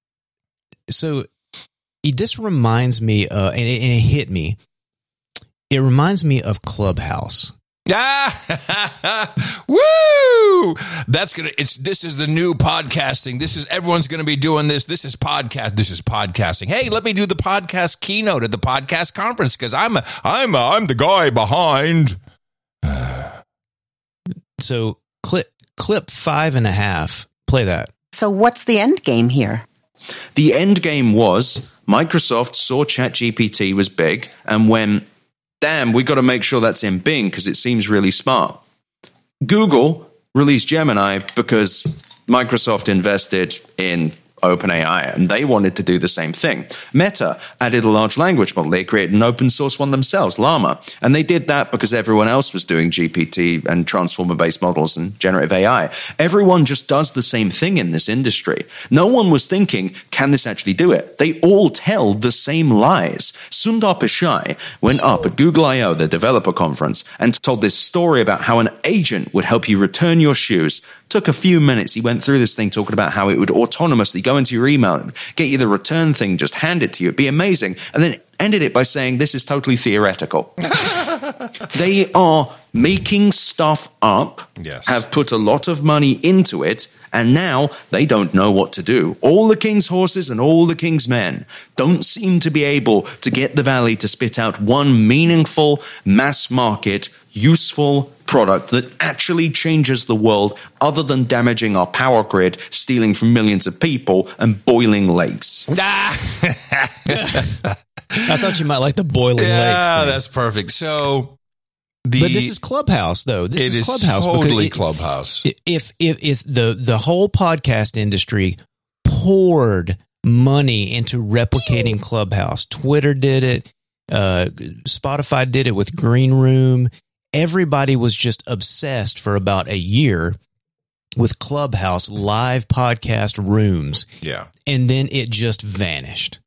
so this reminds me, uh, and it, and it hit me. It reminds me of Clubhouse. Ah, woo! That's gonna. It's this is the new podcasting. This is everyone's gonna be doing this. This is podcast. This is podcasting. Hey, let me do the podcast keynote at the podcast conference because I'm a, I'm a, I'm the guy behind. So clip clip five and a half. Play that. So what's the end game here? The end game was Microsoft saw ChatGPT was big and went, damn, we got to make sure that's in Bing because it seems really smart. Google released Gemini because Microsoft invested in OpenAI, and they wanted to do the same thing. Meta added a large language model. They created an open source one themselves, Llama, and they did that because everyone else was doing G P T and transformer-based models and generative A I. Everyone just does the same thing in this industry. No one was thinking, can this actually do it? They all tell the same lies. Sundar Pichai went up at Google I O, the developer conference, and told this story about how an agent would help you return your shoes. Took a few minutes. He went through this thing talking about how it would autonomously go into your email and get you the return thing, just hand it to you. It'd be amazing. And then ended it by saying, this is totally theoretical. They are making stuff up, yes. have put a lot of money into it, and now they don't know what to do. All the king's horses and all the king's men don't seem to be able to get the Valley to spit out one meaningful, mass market, useful product that actually changes the world other than damaging our power grid, stealing from millions of people, and boiling lakes. I thought you might like the boiling yeah, lakes thing. That's perfect. So, the, but this is Clubhouse, though. This it is is Clubhouse. totally it, Clubhouse. If, if if the the whole podcast industry poured money into replicating Clubhouse, Twitter did it, uh, Spotify did it with Green Room. Everybody was just obsessed for about a year with Clubhouse live podcast rooms. Yeah. And then it just vanished.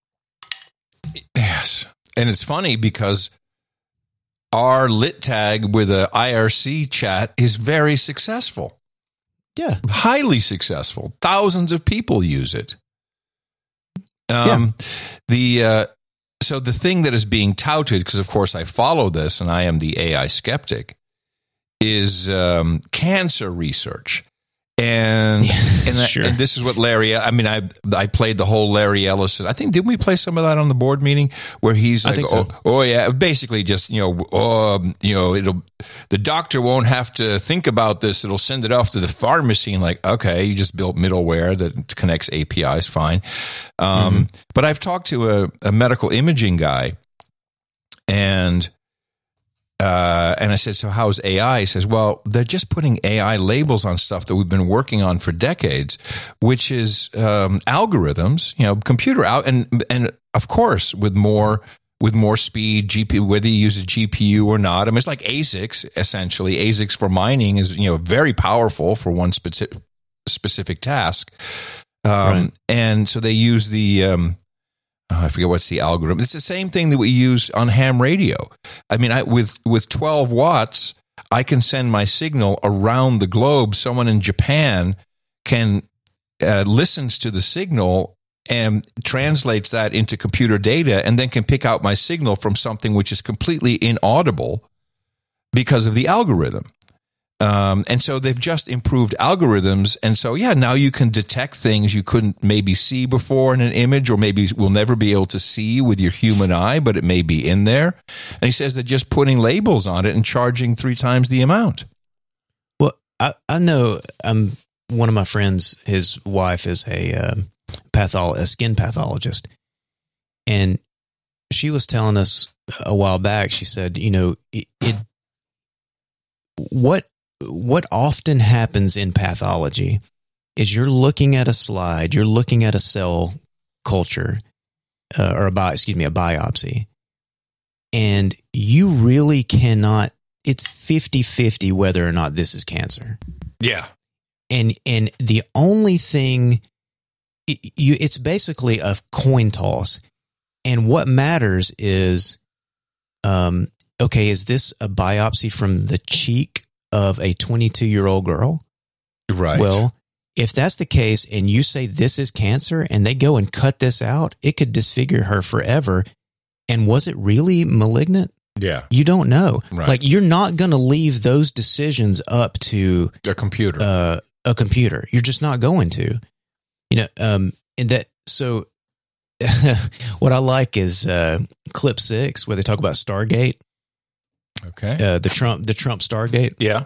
Yes. And it's funny because our lit tag with a I R C chat is very successful. Yeah. Highly successful. Thousands of people use it. Um, yeah. The, uh, So the thing that is being touted, because of course I follow this and I am the A I skeptic, is um, cancer research. And and, sure. and this is what Larry, I mean, I I played the whole Larry Ellison. I think, didn't we play some of that on the board meeting where he's like, I think so. oh, oh yeah, basically just, you know, oh, you know, it'll, the doctor won't have to think about this. It'll send it off to the pharmacy and like, okay, you just built middleware that connects A P Is, fine. Um, mm-hmm. But I've talked to a, a medical imaging guy and Uh, and I said, so how's A I? He says, well, they're just putting A I labels on stuff that we've been working on for decades, which is um, algorithms, you know, computer out, and and of course with more with more speed, G P U, whether you use a G P U or not. I mean, it's like A S I Cs essentially. A S I Cs for mining is, you know, very powerful for one specific specific task, um, right. And so they use the. Um, Oh, I forget what's the algorithm. It's the same thing that we use on ham radio. I mean, I, with with twelve watts, I can send my signal around the globe. Someone in Japan can uh, listens to the signal and translates that into computer data, and then can pick out my signal from something which is completely inaudible because of the algorithm. Um, and so they've just improved algorithms. And so, yeah, now you can detect things you couldn't maybe see before in an image, or maybe will never be able to see with your human eye, but it may be in there. And he says that just putting labels on it and charging three times the amount. Well, I, I know um, one of my friends, his wife is a, uh, patholo- a skin pathologist. And she was telling us a while back, she said, you know, it, it what, What often happens in pathology is you're looking at a slide, you're looking at a cell culture, uh, or a bi- excuse me, a biopsy, and you really cannot. It's fifty-fifty whether or not this is cancer. Yeah, and and the only thing it, you, it's basically a coin toss, and what matters is, um, okay, is this a biopsy from the cheek of a twenty-two-year-old girl? Right. Well, if that's the case and you say this is cancer and they go and cut this out, it could disfigure her forever. And was it really malignant? Yeah. You don't know. Right. Like, you're not going to leave those decisions up to a computer. Uh, a computer. You're just not going to. You know, um, and that, so what I like is uh, clip six where they talk about Stargate. Okay. Uh, the Trump, the Trump Stargate. Yeah.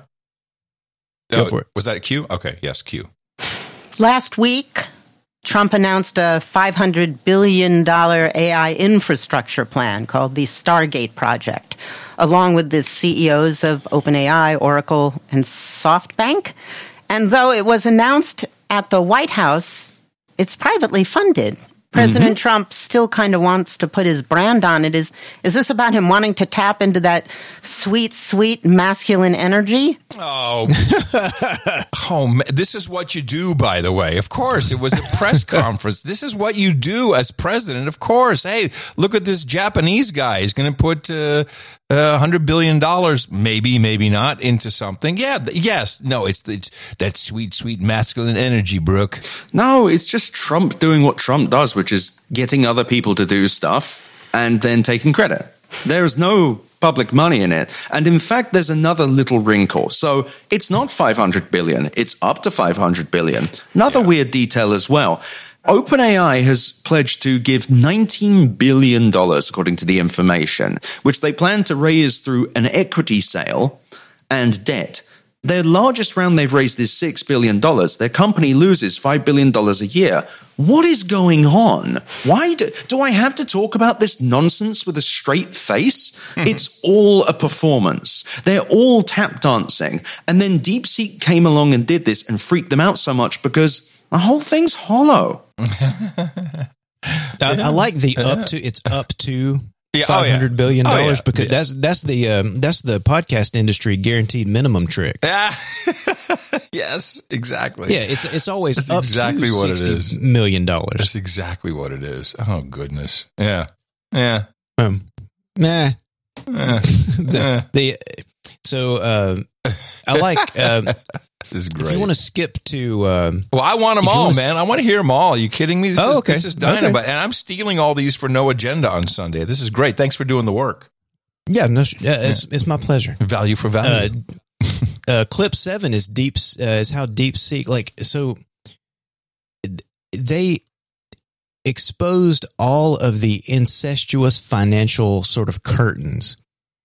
Go oh, for it. Was that Q? Okay. Yes, Q. Last week, Trump announced a five hundred billion dollars A I infrastructure plan called the Stargate Project, along with the C E Os of OpenAI, Oracle, and SoftBank. And though it was announced at the White House, it's privately funded. President mm-hmm. Trump still kind of wants to put his brand on it. Is is this about him wanting to tap into that sweet, sweet masculine energy? Oh, oh man. This is what you do, by the way. Of course, it was a press conference. This is what you do as president. Of course. Hey, look at this Japanese guy. He's going to put uh, uh, one hundred billion dollars, maybe, maybe not, into something. Yeah, th- yes. No, it's, it's that sweet, sweet masculine energy, Brooke. No, it's just Trump doing what Trump does, which is getting other people to do stuff and then taking credit. There's no public money in it. And in fact, there's another little wrinkle. So it's not five hundred billion. It's up to five hundred billion. Another yeah. weird detail as well. OpenAI has pledged to give nineteen billion dollars, according to the information, which they plan to raise through an equity sale and debt. Their largest round they've raised is six billion dollars. Their company loses five billion dollars a year. What is going on? Why do, do I have to talk about this nonsense with a straight face? Mm-hmm. It's all a performance. They're all tap dancing. And then DeepSeek came along and did this and freaked them out so much because the whole thing's hollow. I, I like the up to, it's up to yeah, five hundred oh, yeah. billion dollars oh, yeah. because yeah. that's that's the um, that's the podcast industry guaranteed minimum trick. Ah, yes, exactly. Yeah, it's it's always that's up exactly to what it sixty is. million dollars. That's exactly what it is. Oh goodness. Yeah. Yeah. Um. Nah. Uh, the, uh. the so uh, I like. Uh, This is great. If you want to skip to, um, well, I want them all, man. S- I want to hear them all. Are you kidding me? This oh, is okay. this is dynamite, okay. and I'm stealing all these for no agenda on Sunday. This is great. Thanks for doing the work. Yeah, no, yeah, it's it's my pleasure. Value for value. Uh, uh, clip seven is deep. Uh, is how DeepSeek like so. They exposed all of the incestuous financial sort of curtains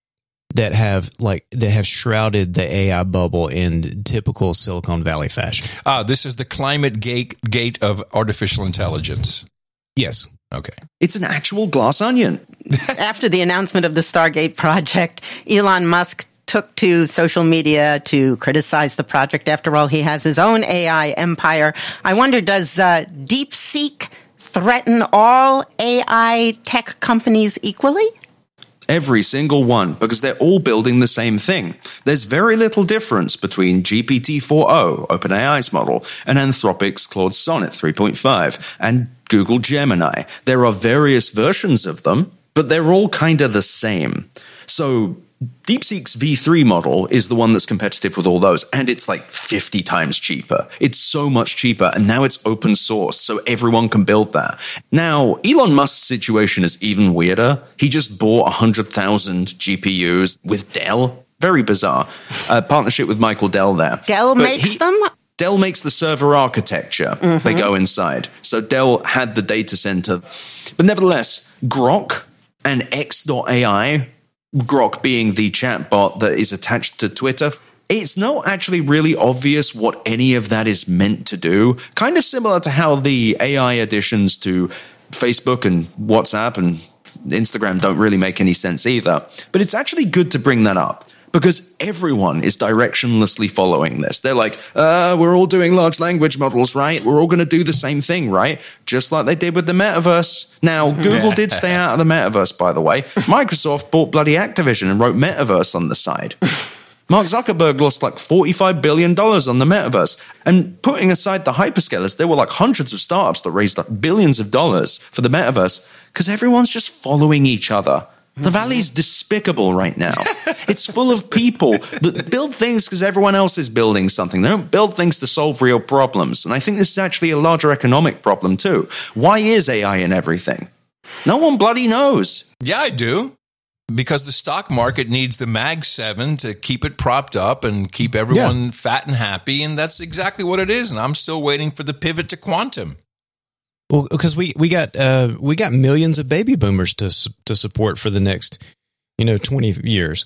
that have like that have shrouded the A I bubble in typical Silicon Valley fashion. Ah, this is the climate gate gate of artificial intelligence. Yes. Okay. It's an actual glass onion. After the announcement of the Stargate project, Elon Musk took to social media to criticize the project. After all, he has his own A I empire. I wonder, does uh, DeepSeek threaten all A I tech companies equally? Every single one, because they're all building the same thing. There's very little difference between G P T four o, OpenAI's model, and Anthropic's Claude Sonnet three point five, and Google Gemini. There are various versions of them, but they're all kind of the same. So DeepSeek's V three model is the one that's competitive with all those, and it's like fifty times cheaper. It's so much cheaper, and now it's open source, so everyone can build that. Now, Elon Musk's situation is even weirder. He just bought one hundred thousand G P Us with Dell. Very bizarre. Uh, partnership with Michael Dell there. Dell but makes he, them? Dell makes the server architecture. Mm-hmm. They go inside. So Dell had the data center. But nevertheless, Grok and X dot A I, Grok being the chatbot that is attached to Twitter, it's not actually really obvious what any of that is meant to do. Kind of similar to how the A I additions to Facebook and WhatsApp and Instagram don't really make any sense either. But it's actually good to bring that up, because everyone is directionlessly following this. They're like, uh, we're all doing large language models, right? We're all going to do the same thing, right? Just like they did with the metaverse. Now, Google did stay out of the metaverse, by the way. Microsoft bought bloody Activision and wrote metaverse on the side. Mark Zuckerberg lost like forty-five billion dollars on the metaverse. And putting aside the hyperscalers, there were like hundreds of startups that raised like billions of dollars for the metaverse because everyone's just following each other. The Valley's despicable right now. It's full of people that build things because everyone else is building something. They don't build things to solve real problems. And I think this is actually a larger economic problem too. Why is A I in everything? No one bloody knows. Yeah, I do. Because the stock market needs the Mag seven to keep it propped up and keep everyone yeah. fat and happy. And that's exactly what it is. And I'm still waiting for the pivot to quantum. Well, because we, we got uh, we got millions of baby boomers to to support for the next, you know, twenty years.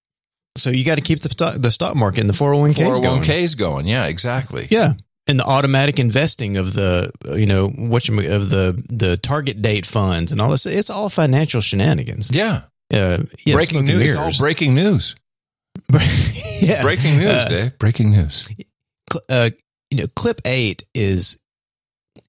So you got to keep the stock the stock market and the four oh one k's going. four oh one k's going, yeah, exactly. Yeah, and the automatic investing of the you know what you, of the the target date funds and all this. It's all financial shenanigans. Yeah, uh, yeah breaking news. It's all breaking news. yeah. Breaking news, uh, Dave. Breaking news. Uh, you know, clip eight is.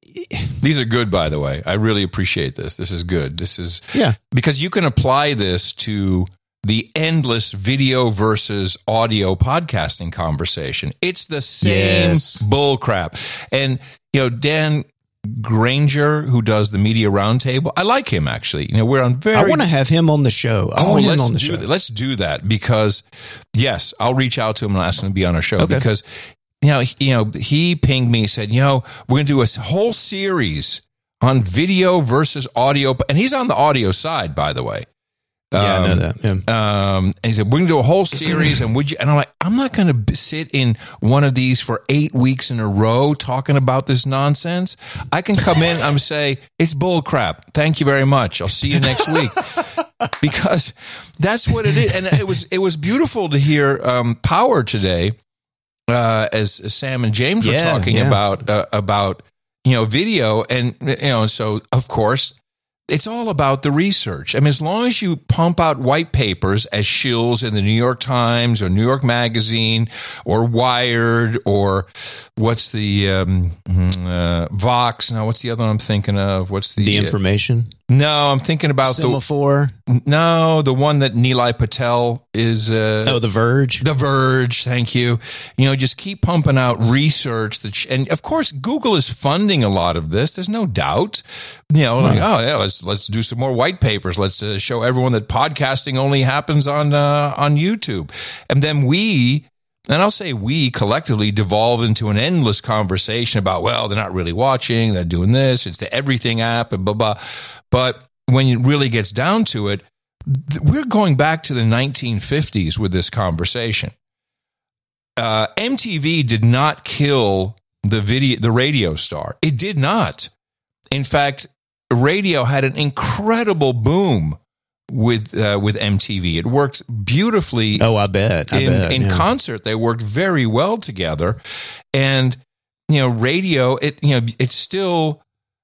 These are good, by the way. I really appreciate this. This is good. This is yeah, because you can apply this to the endless video versus audio podcasting conversation. It's the same yes. bull crap. And, you know, Dan Granger, who does the Media Roundtable, I like him, actually. You know, we're on very... I want to have him on the show. I oh, want him let's on the do show. That. Let's do that because, yes, I'll reach out to him and ask him to be on our show okay. because, you know, he, you know, he pinged me, said, you know, we're going to do a whole series on video versus audio. And he's on the audio side, by the way. Yeah, um, I know that. Yeah. Um, and he said, we're going to do a whole series. And would you, and I'm like, I'm not going to sit in one of these for eight weeks in a row talking about this nonsense. I can come in and say, it's bull crap. Thank you very much. I'll see you next week. Because that's what it is. And it was, it was beautiful to hear, um, Power today, uh, as, as Sam and James yeah, were talking yeah. about, uh, about, you know, video. And, you know, so of course, it's all about the research. I mean, as long as you pump out white papers as shills in the New York Times or New York Magazine or Wired or what's the um, uh, Vox? No, what's the other one I'm thinking of? What's the The Information? Uh, no, I'm thinking about Semaphore. the no, the one that Nilay Patel is. Uh, oh, The Verge. The Verge. Thank you. You know, just keep pumping out research that, and of course, Google is funding a lot of this. There's no doubt. You know, like, oh yeah, let's let's do some more white papers. Let's uh, show everyone that podcasting only happens on uh, on YouTube, and then we. And I'll say we collectively devolve into an endless conversation about, well, they're not really watching, they're doing this, it's the everything app, and blah, blah. But when it really gets down to it, th- we're going back to the nineteen fifties with this conversation. Uh, M T V did not kill the video, the radio star. It did not. In fact, radio had an incredible boom with uh, with M T V. It worked beautifully. Oh, I bet. I in bet, in yeah. concert, they worked very well together. And, you know, radio, it you know, it's still,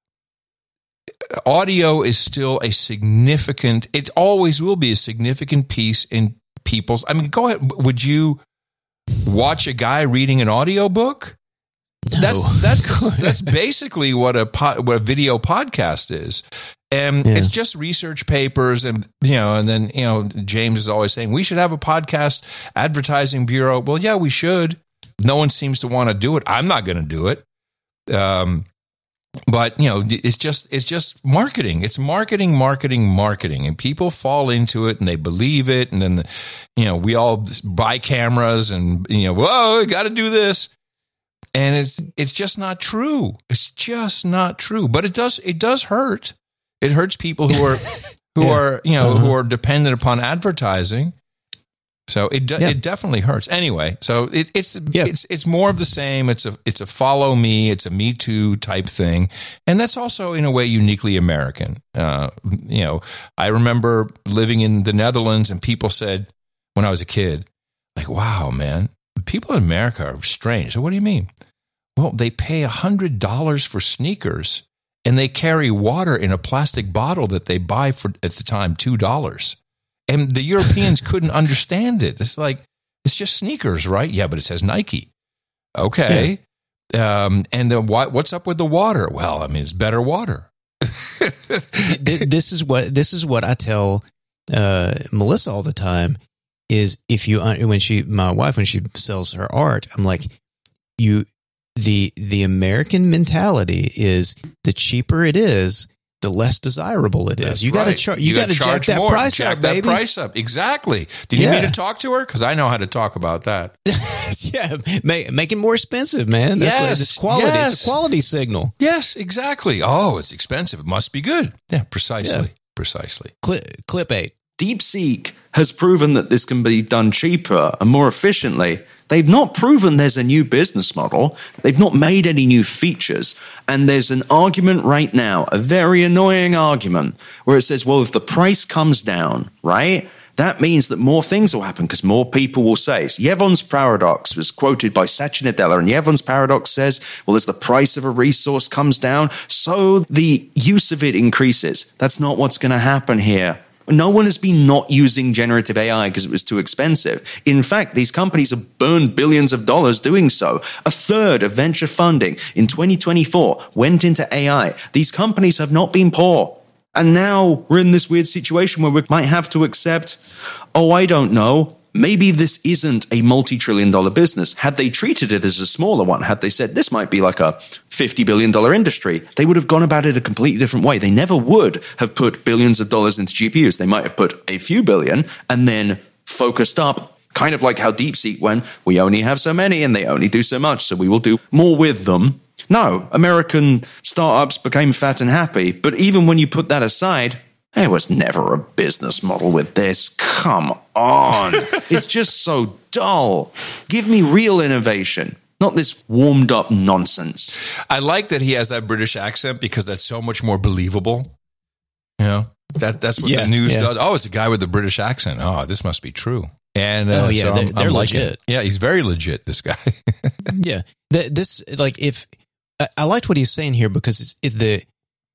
audio is still a significant, it always will be a significant piece in people's, I mean, go ahead, would you watch a guy reading an audiobook? No. That's that's that's basically what a pod, what a video podcast is, and Yeah. it's just research papers, and you know, and then you know, James is always saying we should have a podcast advertising bureau. Well, yeah, we should. No one seems to want to do it. I'm not going to do it. Um, but you know, it's just it's just marketing. It's marketing, marketing, marketing, and people fall into it and they believe it, and then the, you know, we all buy cameras and you know, whoa, got to do this. And it's it's just not true. It's just not true. But it does it does hurt. It hurts people who are who Yeah. are you know Uh-huh. who are dependent upon advertising. So it de- Yeah. it definitely hurts. Anyway, so it, it's Yeah. it's it's more of the same. It's a it's a follow me. It's a Me Too type thing, and that's also in a way uniquely American. Uh, you know, I remember living in the Netherlands, and people said when I was a kid, like, "Wow, man." People in America are strange. So what do you mean? Well, they pay one hundred dollars for sneakers and they carry water in a plastic bottle that they buy for, at the time, two dollars. And the Europeans couldn't understand it. It's like, it's just sneakers, right? Yeah, but it says Nike. Okay. Yeah. Um, and then what, what's up with the water? Well, I mean, it's better water. Th- this is what this is what I tell uh, Melissa all the time. Is if you when she my wife when she sells her art, I'm like, you the the American mentality is the cheaper it is, the less desirable it is. That's you got to right. char- you, got to jack charge that more. price jack up, that baby. price up. Exactly. Do you Yeah. need me to talk to her? Because I know how to talk about that. yeah, make, make it more expensive, man. That's what, Yes, it's quality. yes. It's a quality signal. Yes, exactly. Oh, it's expensive. It must be good. Yeah, precisely. Yeah. Precisely. Clip, clip eight. DeepSeek has proven that this can be done cheaper and more efficiently. They've not proven there's a new business model. They've not made any new features. And there's an argument right now, a very annoying argument, where it says, well, if the price comes down, right, that means that more things will happen because more people will say. So Yevon's paradox was quoted by Satya Nadella, and Yevon's paradox says, well, as the price of a resource comes down, so the use of it increases. That's not what's going to happen here. No one has been not using generative A I because it was too expensive. In fact, these companies have burned billions of dollars doing so. A third of venture funding in twenty twenty-four went into A I. These companies have not been poor. And now we're in this weird situation where we might have to accept, oh, I don't know, maybe this isn't a multi-trillion dollar business. Had they treated it as a smaller one, had they said this might be like a fifty billion dollars industry, they would have gone about it a completely different way. They never would have put billions of dollars into G P Us. They might have put a few billion and then focused up, kind of like how DeepSeek went, we only have so many and they only do so much, so we will do more with them. No, American startups became fat and happy. But even when you put that aside, there was never a business model with this. Come on. It's just so dull. Give me real innovation, not this warmed up nonsense. I like that he has that British accent because that's so much more believable. You know, that, that's what yeah, the news yeah. does. Oh, it's a guy with a British accent. Oh, this must be true. And uh, oh, yeah, so they're, I'm, they're I'm legit. liking, yeah, he's very legit, this guy. yeah. The, this, like, if I, I liked what he's saying here because it's it, the,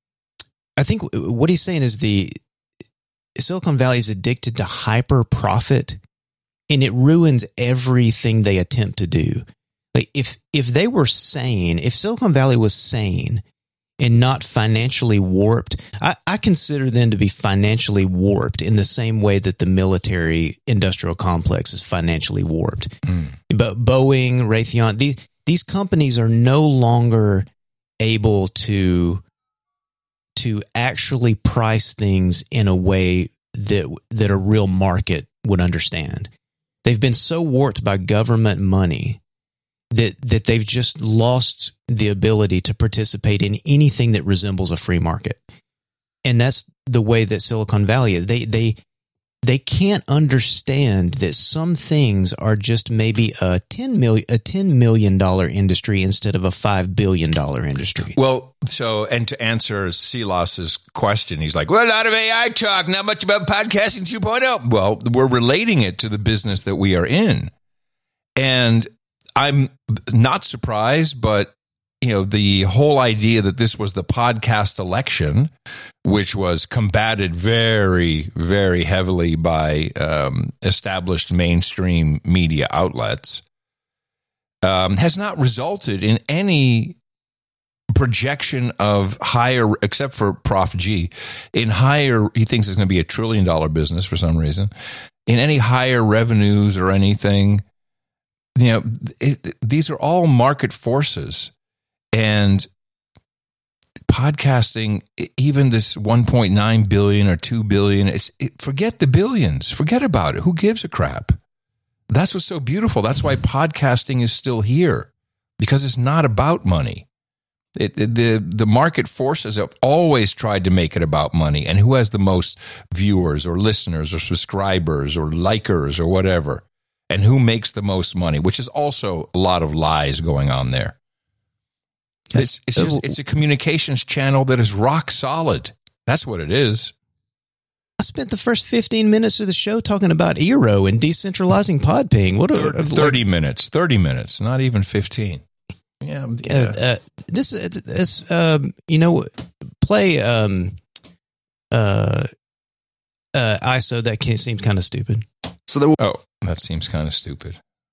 I think what he's saying is the Silicon Valley is addicted to hyper profit and it ruins everything they attempt to do. Like if, if they were sane, if Silicon Valley was sane and not financially warped, I, I consider them to be financially warped in the same way that the military industrial complex is financially warped. Mm. But Boeing, Raytheon, these, these companies are no longer able to to actually price things in a way that that a real market would understand. They've been so warped by government money that that they've just lost the ability to participate in anything that resembles a free market. And that's the way that Silicon Valley is. They they they can't understand that some things are just maybe a ten million a ten million dollar industry instead of a five billion dollar industry. Well, so and to answer Silas's question, he's like, "Well, a lot of A I talk, not much about podcasting two point oh." Well, we're relating it to the business that we are in, and I'm not surprised, but you know, the whole idea that this was the podcast election, which was combated very, very heavily by um, established mainstream media outlets, um, has not resulted in any projection of higher, except for Prof G, in higher, he thinks it's going to be a trillion dollar business for some reason, in any higher revenues or anything. You know, it, these are all market forces. And podcasting, even this one point nine billion or two billion, it's it, forget the billions, forget about it. Who gives a crap? That's what's so beautiful. That's why podcasting is still here, because it's not about money. It, it, the the market forces have always tried to make it about money and who has the most viewers or listeners or subscribers or likers or whatever, and who makes the most money, which is also a lot of lies going on there. It's it's just it's a communications channel that is rock solid. That's what it is. I spent the first fifteen minutes of the show talking about Eero and decentralizing Podping. What a, thirty like, minutes, thirty minutes, not even fifteen. Yeah, yeah. Uh, uh, this it's, it's um, you know, play um, uh, uh, I S O. That can, seems kind of stupid. So there. Oh, that seems kind of stupid.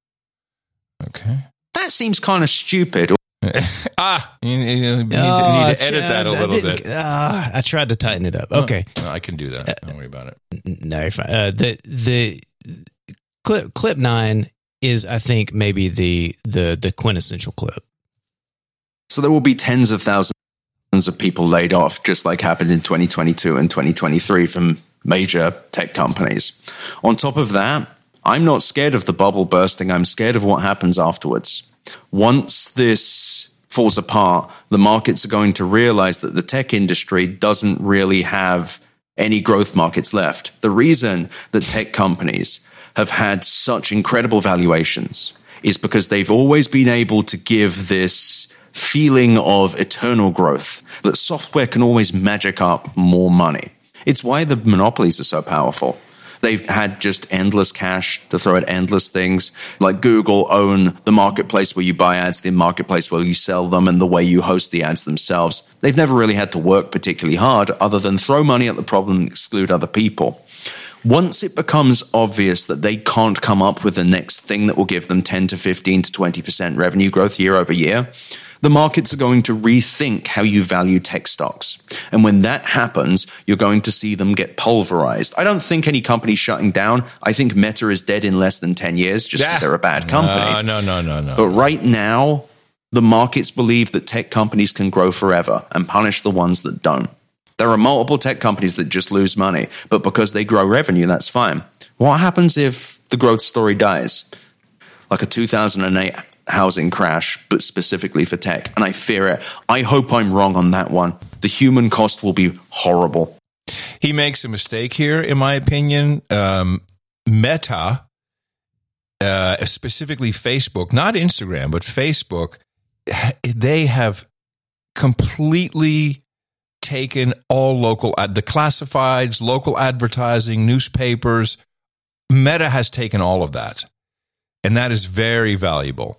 Okay, that seems kind of stupid. ah, you, you, you, need, to, you need to edit uh, that a little bit. Uh, I tried to tighten it up. Okay, no, I can do that. Don't worry about it. No, you're fine. Uh, the the clip clip nine is, I think, maybe the the the quintessential clip. So there will be tens of thousands of people laid off, just like happened in twenty twenty-two and twenty twenty-three from major tech companies. On top of that, I'm not scared of the bubble bursting. I'm scared of what happens afterwards. Once this falls apart, the markets are going to realize that the tech industry doesn't really have any growth markets left. The reason that tech companies have had such incredible valuations is because they've always been able to give this feeling of eternal growth, that software can always magic up more money. It's why the monopolies are so powerful. They've had just endless cash to throw at endless things. Like Google own the marketplace where you buy ads, the marketplace where you sell them, and the way you host the ads themselves. They've never really had to work particularly hard other than throw money at the problem and exclude other people. Once it becomes obvious that they can't come up with the next thing that will give them ten to fifteen to twenty percent revenue growth year over year, the markets are going to rethink how you value tech stocks. And when that happens, you're going to see them get pulverized. I don't think any company's shutting down. I think Meta is dead in less than ten years just because yeah. they're a bad company. Uh, no, no, no, no. But right now, the markets believe that tech companies can grow forever and punish the ones that don't. There are multiple tech companies that just lose money, but because they grow revenue, that's fine. What happens if the growth story dies? Like a two thousand eight housing crash, but specifically for tech. And I fear it. I hope I'm wrong on that one. The human cost will be horrible. He makes a mistake here, in my opinion. Um, Meta, uh, specifically Facebook, not Instagram, but Facebook, they have completely taken all local, ad- the classifieds, local advertising, newspapers. Meta has taken all of that. And that is very valuable.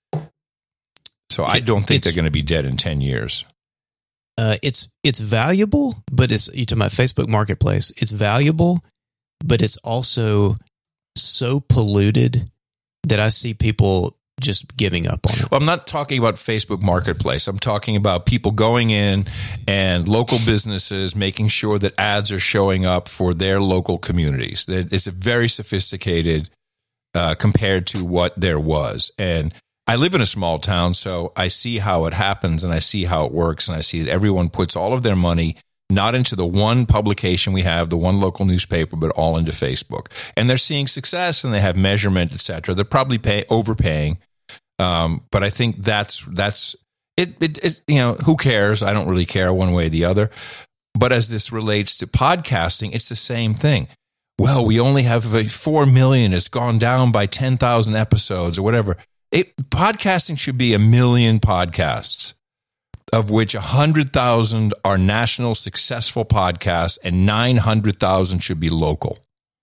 So I don't think they're going to be dead in ten years. Uh, it's it's valuable, but it's, you're talking about Facebook Marketplace. It's valuable, but it's also so polluted that I see people just giving up on it. Well, I'm not talking about Facebook Marketplace. I'm talking about people going in and local businesses making sure that ads are showing up for their local communities. It's a very sophisticated uh, compared to what there was. And I live in a small town, so I see how it happens and I see how it works. And I see that everyone puts all of their money not into the one publication we have, the one local newspaper, but all into Facebook. And they're seeing success and they have measurement, et cetera. They're probably pay, overpaying. Um, but I think that's, that's it, it, it, you know, who cares? I don't really care one way or the other. But as this relates to podcasting, it's the same thing. Well, we only have four million. It's gone down by ten thousand episodes or whatever. It, podcasting should be a million podcasts, of which one hundred thousand are national successful podcasts and nine hundred thousand should be local.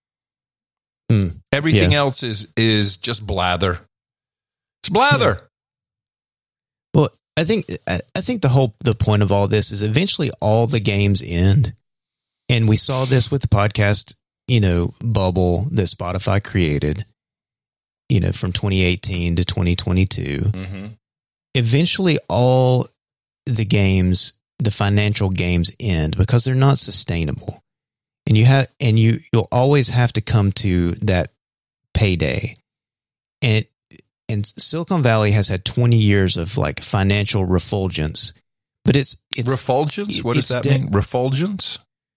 Mm, Everything yeah. else is is just blather. It's blather. Yeah. Well, I think I think the whole the point of all this is eventually all the games end, and we saw this with the podcast, you know, bubble that Spotify created, you know, from twenty eighteen to twenty twenty-two. Mm-hmm. Eventually, all the games, the financial games, end because they're not sustainable, and you have and you you'll always have to come to that payday, and. And Silicon Valley has had twenty years of like financial refulgence, but it's it's refulgence. What does that de- mean? Refulgence.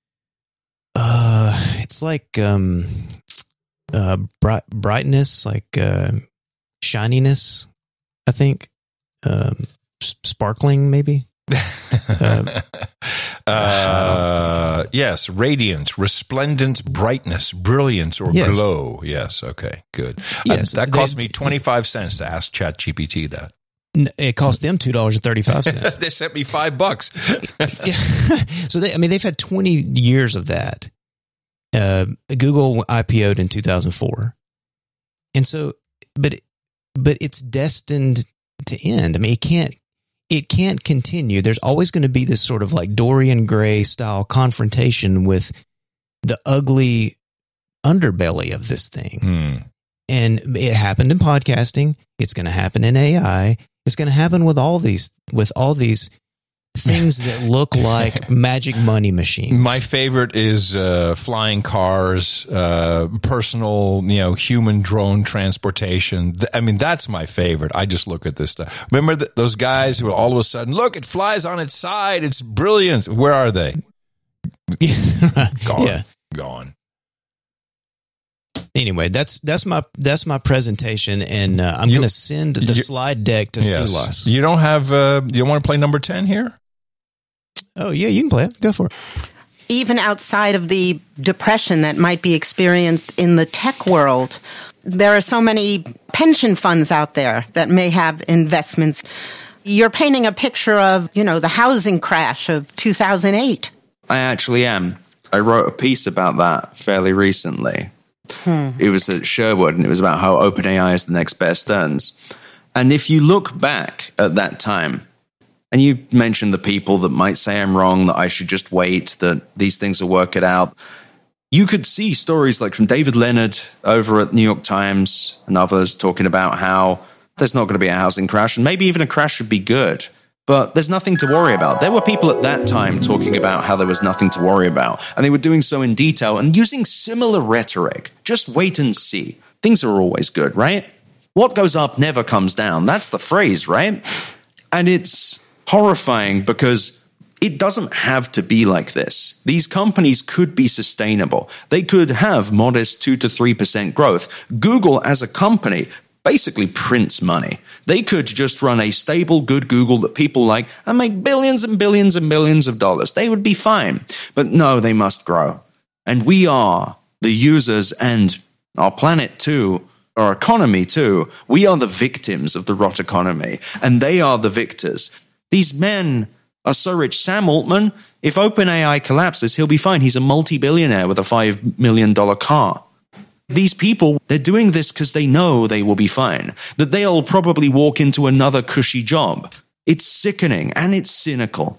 Uh, it's like um, uh, bright, brightness, like uh, shininess. I think um, sparkling, maybe. uh, uh, yes, radiant, resplendent, brightness, brilliance, or yes. glow. Yes, okay, good. Yes, uh, that cost they, me twenty-five cents to ask ChatGPT that. It cost them two dollars and thirty-five cents. They sent me five bucks. So they, I mean, they've had twenty years of that. Uh, Google I P O'd in two thousand four, and so, but but it's destined to end. I mean, it can't. It can't continue. There's always going to be this sort of like Dorian Gray style confrontation with the ugly underbelly of this thing. Hmm. And it happened in podcasting. It's going to happen in A I. It's going to happen with all these, with all these things that look like magic money machines. My favorite is uh, flying cars, uh, personal, you know, human drone transportation. I mean, that's my favorite. I just look at this stuff. Remember th- those guys who all of a sudden, look, it flies on its side. It's brilliant. Where are they? Gone. Yeah. Gone. Anyway, that's that's my that's my presentation, and uh, I'm going to send the you, slide deck to yes. Silas. You don't have. Uh, you don't want to play number ten here? Oh yeah, you can play it. Go for it. Even outside of the depression that might be experienced in the tech world, there are so many pension funds out there that may have investments. You're painting a picture of, you know, the housing crash of two thousand eight. I actually am. I wrote a piece about that fairly recently. Hmm. It was at Sherwood, and it was about how OpenAI is the next best earns. And if you look back at that time, and you mentioned the people that might say I'm wrong, that I should just wait, that these things will work it out, you could see stories like from David Leonard over at New York Times and others talking about how there's not going to be a housing crash, and maybe even a crash would be good. But there's nothing to worry about. There were people at that time talking about how there was nothing to worry about, and they were doing so in detail and using similar rhetoric. Just wait and see. Things are always good, right? What goes up never comes down. That's the phrase, right? And it's horrifying because it doesn't have to be like this. These companies could be sustainable. They could have modest two to three percent growth. Google as a company basically prints money. They could just run a stable, good Google that people like and make billions and billions and billions of dollars. They would be fine. But no, they must grow. And we are the users, and our planet too, our economy too. We are the victims of the rot economy, and they are the victors. These men are so rich. Sam Altman, if OpenAI collapses, he'll be fine. He's a multi-billionaire with a five million dollars car. These people, they're doing this because they know they will be fine, that they'll probably walk into another cushy job. It's sickening and it's cynical.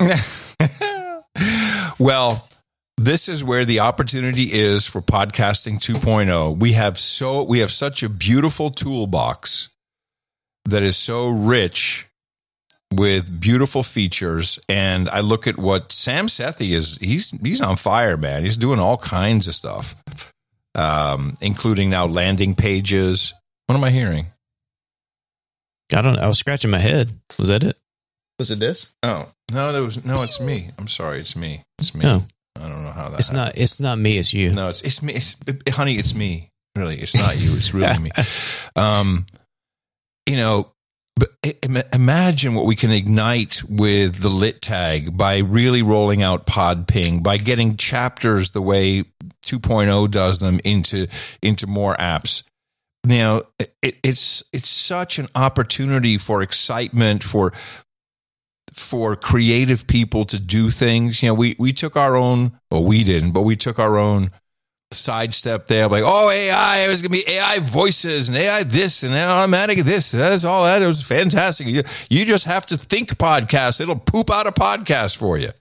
Well, this is where the opportunity is for podcasting two point oh. We have so we have such a beautiful toolbox that is so rich with beautiful features, and I look at what Sam Sethi is. He's he's on fire, man. He's doing all kinds of stuff. Um, including now landing pages. What am I hearing? I don't know. I was scratching my head. Was that it? Was it this? Oh, no, there was no, it's me. I'm sorry, it's me. It's me. Oh. I don't know how that It's happened. not it's not me, it's you. No, it's it's me. It's honey, it's me. Really, it's not you. It's really me. Um, you know, but imagine what we can ignite with the lit tag by really rolling out PodPing, by getting chapters the way two point oh does them into into more apps. You know, it, it's it's such an opportunity for excitement, for for creative people to do things. You know, we we took our own, well, we didn't, but we took our own sidestep there, like, oh, A I, it was going to be A I voices and A I this and automatic this. That's all that. It was fantastic. You, you just have to think podcast. It'll poop out a podcast for you.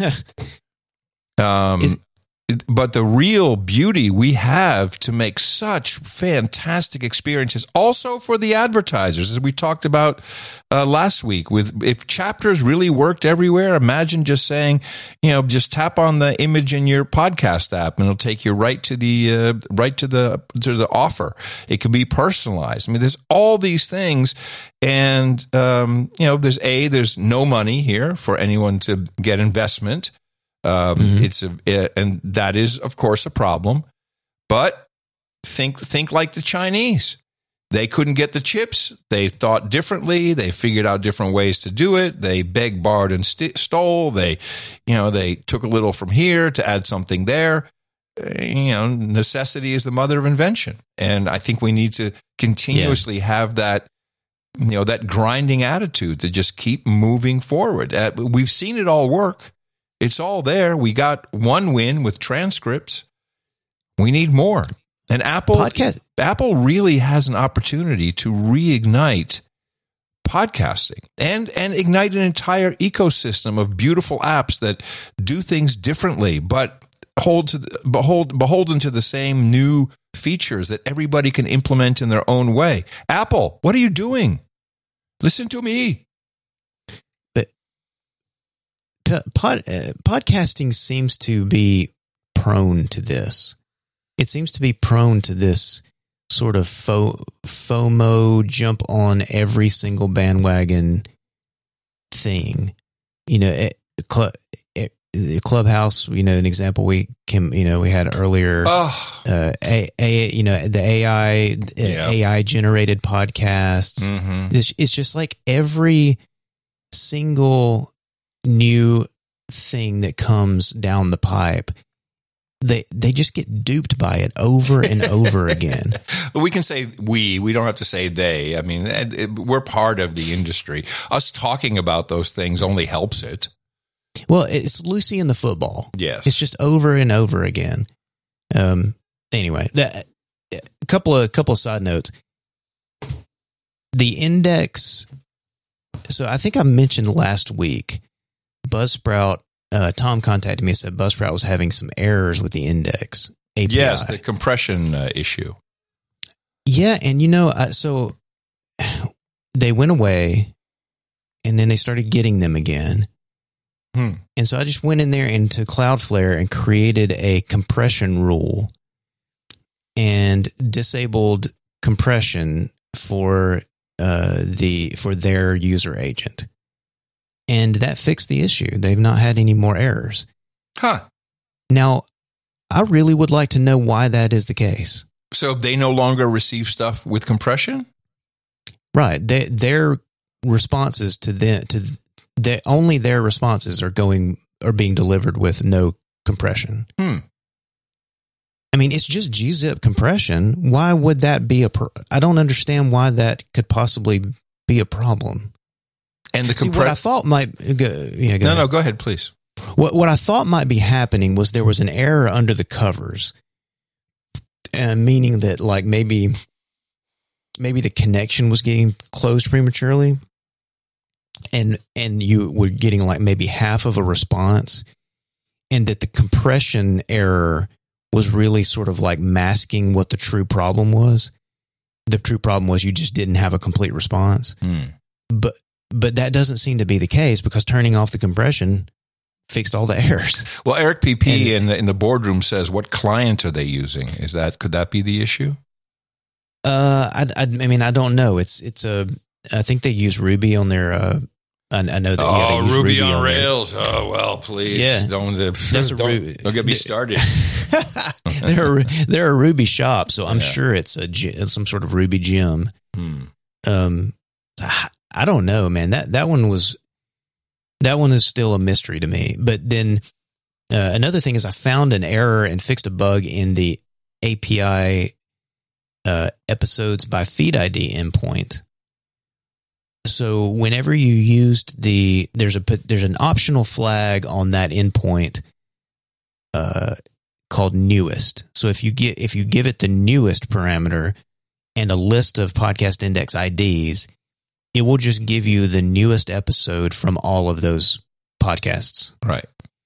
um, Is- But the real beauty we have to make such fantastic experiences, also for the advertisers, as we talked about uh, last week, with if chapters really worked everywhere, imagine just saying, you know, just tap on the image in your podcast app and it'll take you right to the uh, right to the to the offer. It can be personalized. I mean, there's all these things, and um, you know, there's a there's no money here for anyone to get investment. Um, mm-hmm. It's a, it, and that is, of course, a problem. But think think like the Chinese. They couldn't get the chips. They thought differently. They figured out different ways to do it. They begged, borrowed, and st- stole. They, you know, they took a little from here to add something there. Uh, you know, necessity is the mother of invention, and I think we need to continuously yeah. have that. You know, that grinding attitude to just keep moving forward. Uh, we've seen it all work. It's all there. We got one win with transcripts. We need more. And Apple, Podcast. Apple really has an opportunity to reignite podcasting and, and ignite an entire ecosystem of beautiful apps that do things differently, but hold to the, behold, beholden to the same new features that everybody can implement in their own way. Apple, what are you doing? Listen to me. Pod, uh, podcasting seems to be prone to this. It seems to be prone to this sort of fo- FOMO, jump on every single bandwagon thing. You know, it, cl- it, Clubhouse. You know, an example we can. You know, we had earlier. Oh. Uh, a, a you know the A I yeah. A I generated podcasts. Mm-hmm. It's, it's just like every single new thing that comes down the pipe, they they just get duped by it over and over again. We can say we, we don't have to say they. I mean, we're part of the industry. Us talking about those things only helps it. Well, it's Lucy and the football. Yes. It's just over and over again. Um. Anyway, that, a couple of couple of side notes. The index. So I think I mentioned last week, Buzzsprout, uh, Tom contacted me and said Buzzsprout was having some errors with the index. A P I. Yes, the compression uh, issue. Yeah, and you know, uh, so they went away, and then they started getting them again. Hmm. And so I just went in there into Cloudflare and created a compression rule and disabled compression for uh, the for their user agent, and that fixed the issue. They've not had any more errors. Huh. Now, I really would like to know why that is the case. So they no longer receive stuff with compression? Right. They, their responses to them to the only their responses are going are being delivered with no compression. Hmm. I mean, it's just gzip compression. Why would that be a? Pro- I don't understand why that could possibly be a problem. And the See, compression. what I thought might. Go, yeah, go no, ahead. no, go ahead, please. What what I thought might be happening was there was an error under the covers, uh, meaning that like maybe maybe the connection was getting closed prematurely, and and you were getting like maybe half of a response, and that the compression error was really sort of like masking what the true problem was. The true problem was you just didn't have a complete response. Hmm. But but that doesn't seem to be the case because turning off the compression fixed all the errors. Well, Eric P P and, in the in the boardroom says, "What client are they using? Is that could that be the issue?" Uh, I, I, I mean, I don't know. It's it's a. I think they use Ruby on their. Uh, I, I know that. Oh, yeah, they use Ruby, Ruby on, on Rails. Their, oh well, please. Yeah, don't uh, that's don't, a Ru- don't get me started. they're a, they're a Ruby shop, so I'm Yeah. sure it's a some sort of Ruby gem. Hmm. Um, I don't know, man. That that one was that one is still a mystery to me. But then uh, another thing is I found an error and fixed a bug in the A P I uh, episodes by feed I D endpoint. So whenever you used the there's a there's an optional flag on that endpoint uh, called newest. So if you get if you give it the newest parameter and a list of podcast index I Ds, it will just give you the newest episode from all of those podcasts. Right.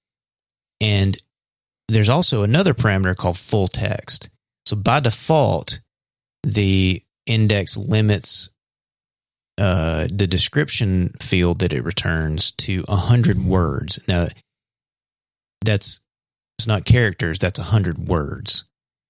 And there's also another parameter called full text. So by default, the index limits uh, the description field that it returns to one hundred words. Now, that's it's not characters, that's one hundred words.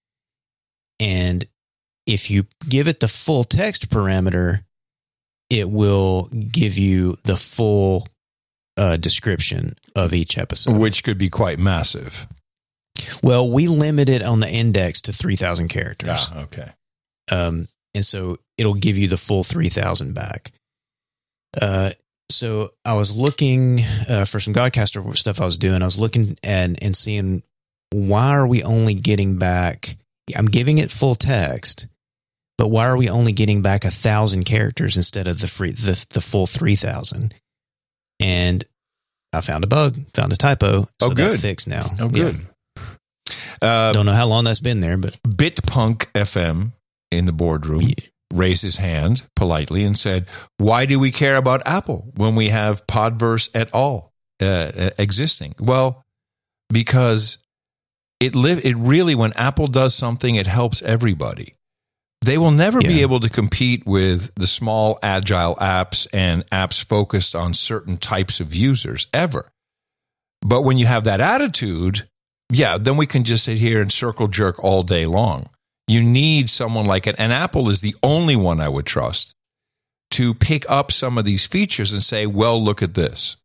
And if you give it the full text parameter, it will give you the full uh, description of each episode. Which could be quite massive. Well, we limit it on the index to three thousand characters. Ah, okay. Um, and so it'll give you the full three thousand back. Uh, so I was looking uh, for some Godcaster stuff I was doing. I was looking and, and seeing why are we only getting back, I'm giving it full text, but why are we only getting back a thousand characters instead of the free, the, the full three thousand? And I found a bug, found a typo. So Oh, good. That's fixed now. Oh, good. Yeah. Uh, Don't know how long that's been there, but Bitpunk F M in the boardroom Yeah. raised his hand politely and said, "Why do we care about Apple when we have Podverse at all uh, existing?" Well, because it live it really when Apple does something, it helps everybody. They will never be Yeah. able to compete with the small agile apps and apps focused on certain types of users ever. But when you have that attitude, yeah, then we can just sit here and circle jerk all day long. You need someone like it. And Apple is the only one I would trust to pick up some of these features and say, well, look at this.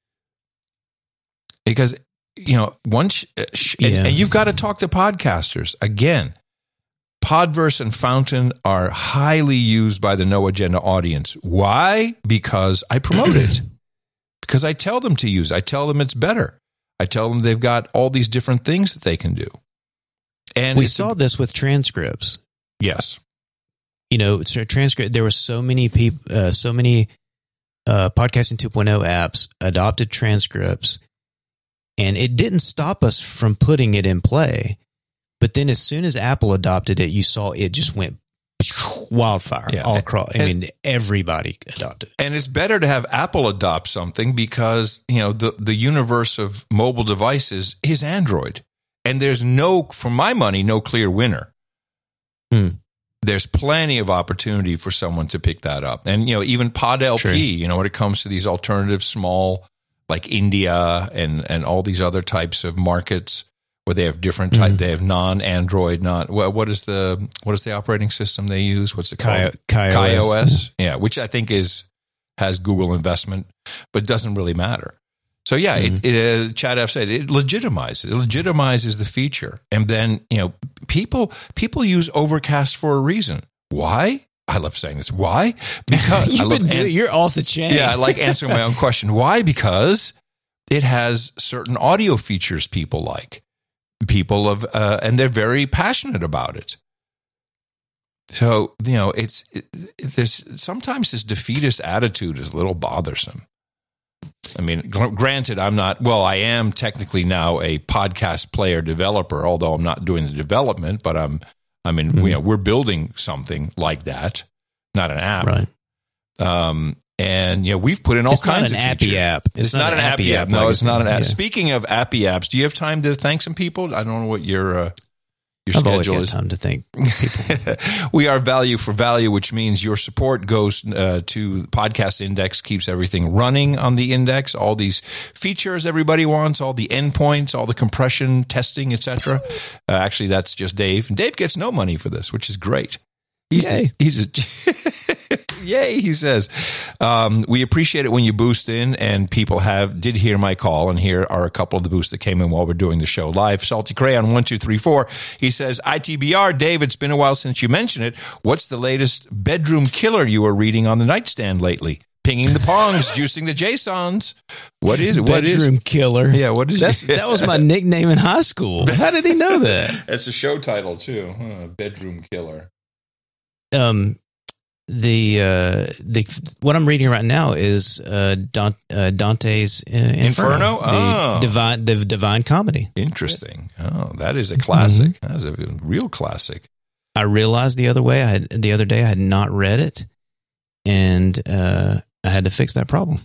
Because, you know, once, uh, sh- Yeah. and, and you've got to talk to podcasters. Again, Podverse and Fountain are highly used by the No Agenda audience. Why? Because I promote it. Because I tell them to use it. I tell them it's better. I tell them they've got all these different things that they can do. And we it's- saw this with transcripts. yes. You know, it's a transcript. There were so many people, uh, so many uh, podcasting two point oh apps adopted transcripts, and it didn't stop us from putting it in play. But then, as soon as Apple adopted it, you saw it just went wildfire Yeah. all across. I And- mean, everybody adopted it. And it's better to have Apple adopt something because, you know, the, the universe of mobile devices is Android. And there's no, for my money, no clear winner. Hmm. There's plenty of opportunity for someone to pick that up. And, you know, even Pod L P, True. you know, when it comes to these alternative small, like India and, and all these other types of markets where they have different type, mm-hmm. they have non-Android, not, well, what is the, what is the operating system they use? What's it called? KaiOS. Yeah, which I think is, has Google investment, but doesn't really matter. So yeah, mm-hmm. it, it, uh, Chad F said it legitimizes. It legitimizes the feature, and then you know people people use Overcast for a reason. Why? I love saying this. Why? Because You've I love been doing, an- you're off the chain. Yeah, I like answering my own question. Why? Because it has certain audio features people like. People of uh, and they're very passionate about it. So you know, it's it, there's sometimes this defeatist attitude is a little bothersome. I mean, granted, I'm not, well, I am technically now a podcast player developer, although I'm not doing the development, but I'm, I mean, mm-hmm. you know, we're building something like that, not an app. Right. Um, and, you know, we've put in all it's kinds of It's not an appy app. It's, it's not, not an appy app. app. No, it's not an app. Yeah. Speaking of appy apps, do you have time to thank some people? I don't know what your, uh, Your I've schedule always got is time to thank people. We are value for value, which means your support goes uh, to the Podcast Index, keeps everything running on the index. All these features everybody wants, all the endpoints, all the compression testing, et cetera. Uh, actually, that's just Dave. And Dave gets no money for this, which is great. He's yay. A, he's a yay, he says. Um, we appreciate it when you boost in, and people have did hear my call, and here are a couple of the boosts that came in while we're doing the show live. Salty Crayon one two three four. He says, I T B R, Dave, it's been a while since you mentioned it. What's the latest bedroom killer you are reading on the nightstand lately? Pinging the pongs, juicing the JSONs. What is it? What bedroom is bedroom killer? Yeah, what is That's, it? That was my nickname in high school. How did he know that? That's a show title too. Huh, bedroom killer. Um, the uh, the what I'm reading right now is uh, Dante, uh, Dante's uh, Inferno, Inferno? Oh. the divine the divine comedy. Interesting. Oh, that is a classic. Mm-hmm. That is a real classic. I realized the other way I had the other day I had not read it, and uh, I had to fix that problem.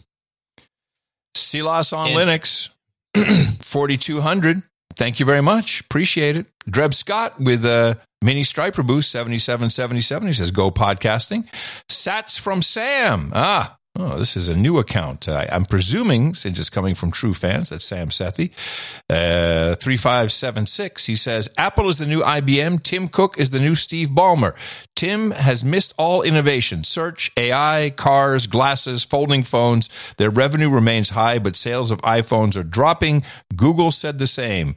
Silas on and- Linux, forty-two hundred. Thank you very much. Appreciate it. Dreb Scott with a mini Striper boost, seventy-seven seventy-seven. He says, go podcasting. Sats from Sam. Ah, oh, this is a new account. Uh, I'm presuming, since it's coming from true fans, that's Sam Sethi. Uh, three five seven six. He says, Apple is the new I B M. Tim Cook is the new Steve Ballmer. Tim has missed all innovation. Search, A I, cars, glasses, folding phones. Their revenue remains high, but sales of iPhones are dropping. Google said the same.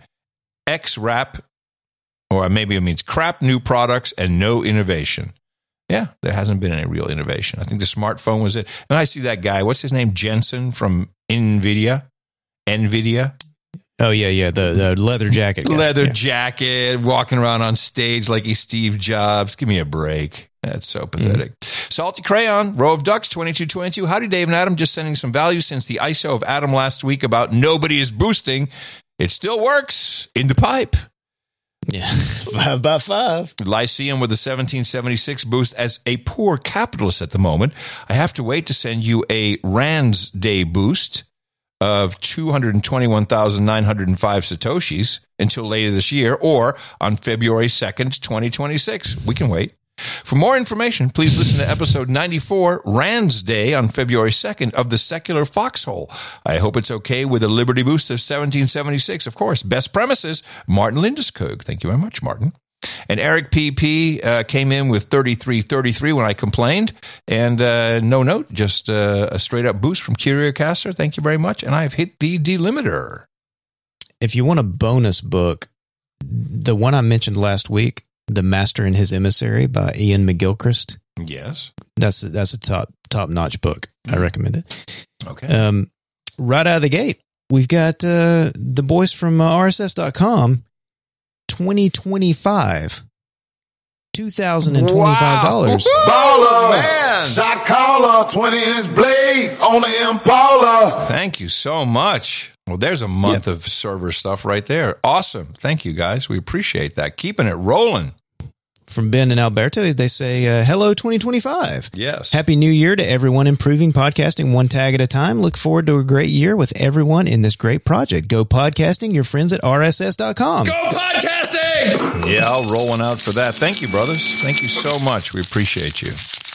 X-Rap, or maybe it means crap new products and no innovation. Yeah, there hasn't been any real innovation. I think the smartphone was it. And I see that guy, what's his name? Jensen from NVIDIA. NVIDIA. Oh, yeah, yeah, the, the leather jacket guy. Leather yeah. jacket, walking around on stage like he's Steve Jobs. Give me a break. That's so pathetic. Mm. Salty Crayon, Row of Ducks, twenty-two twenty-two. Howdy, Dave and Adam. Just sending some value since the I S O of Adam last week about nobody is boosting. It still works in the pipe. Yeah, five by five. Lyceum with the seventeen seventy-six boost. As a poor capitalist at the moment, I have to wait to send you a Rand's Day boost of two hundred twenty-one thousand nine hundred five Satoshis until later this year, or on February second, twenty twenty-six. We can wait. For more information, please listen to episode ninety-four, Rand's Day, on February second, of the Secular Foxhole. I hope it's okay with a Liberty boost of seventeen seventy-six. Of course, best premises, Martin Lindeskog. Thank you very much, Martin. And Eric P P uh, came in with thirty-three thirty-three when I complained. And uh, no note, just uh, a straight-up boost from CurioCaster. Thank you very much. And I have hit the delimiter. If you want a bonus book, the one I mentioned last week, The Master and His Emissary by Ian McGilchrist. Yes. That's that's a top top notch book. I recommend it. Okay. Um, right out of the gate, we've got uh, the boys from uh, R S S dot com, twenty twenty-five, two thousand twenty-five dollars. Wow. Baller, Man. shot caller, twenty inch blades on the Impala. Thank you so much. Well, there's a month yep. of server stuff right there. Awesome. Thank you, guys. We appreciate that. Keeping it rolling. from Ben and Alberto. They say, uh, hello, twenty twenty-five. Yes. Happy New Year to everyone improving podcasting one tag at a time. Look forward to a great year with everyone in this great project. Go podcasting, your friends at R S S dot com. Go podcasting! Yeah, I'll roll one out for that. Thank you, brothers. Thank you so much. We appreciate you.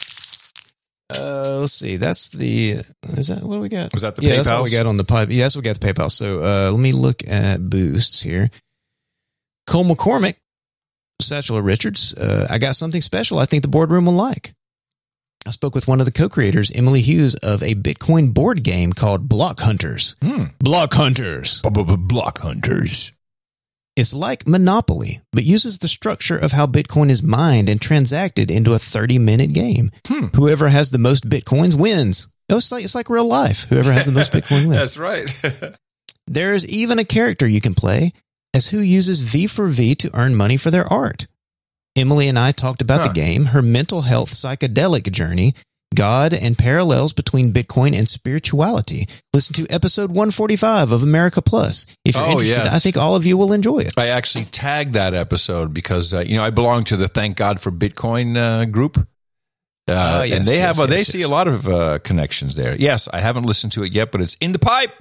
Uh, let's see. That's the, is that what do we got? Was that the yeah, PayPal? That's what we got on the pipe. Yeah, that's what we got the PayPal. So, uh, let me look at boosts here. Cole McCormick, Satchel Richards. Uh, I got something special I think the boardroom will like. I spoke with one of the co-creators, Emily Hughes, of a Bitcoin board game called Block Hunters. Hmm. Block Hunters. Block Hunters. It's like Monopoly, but uses the structure of how Bitcoin is mined and transacted into a thirty-minute game. Hmm. Whoever has the most Bitcoins wins. Oh, It's like, it's like real life. Whoever has the most Bitcoin wins. That's right. There's even a character you can play as who uses V for V to earn money for their art. Emily and I talked about Huh. the game, her mental health psychedelic journey, God, and parallels between Bitcoin and spirituality. Listen to episode one forty-five of America Plus. If you're Oh, interested, yes. I think all of you will enjoy it. I actually tagged that episode because, uh, you know, I belong to the Thank God for Bitcoin uh, group. Uh, Oh, yes, and they yes, have, uh, they yes, see yes. a lot of uh, connections there. Yes, I haven't listened to it yet, but it's in the pipe.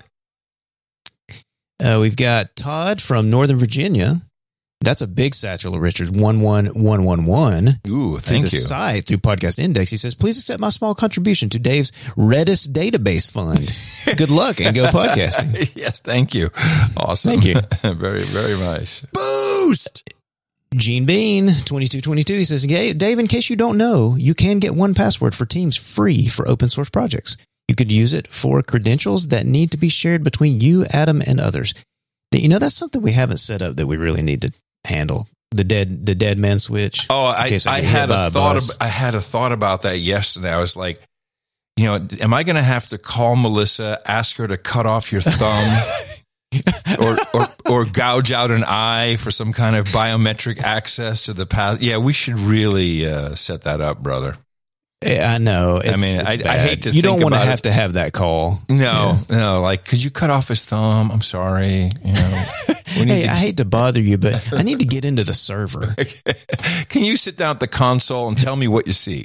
Uh, we've got Todd from Northern Virginia. That's a big Satchel of Richards, one one one one one. Ooh, Through thank the you. site, through Podcast Index. He says, please accept my small contribution to Dave's Redis database fund. Good luck and go podcasting. Yes, thank you. Awesome. Thank you. very, very nice. Boost! Gene Bean, twenty-two twenty-two, he says, Dave, in case you don't know, you can get one password for Teams free for open source projects. You could use it for credentials that need to be shared between you, Adam, and others. You know, that's something we haven't set up that we really need to handle. The dead, the dead man switch. Oh, I, In case I get had hit by a thought. bus. Of, I had a thought about that yesterday. I was like, you know, am I going to have to call Melissa, ask her to cut off your thumb, or, or or gouge out an eye for some kind of biometric access to the past? Yeah, we should really uh, set that up, brother. Yeah, I know. It's, I mean, it's I- I bad. hate to You don't think want to about have it. to have that call. No, no. Like, could you cut off his thumb? I'm sorry. You know, we need Hey, to- I hate to bother you, but I need to get into the server. Can you sit down at the console and tell me what you see?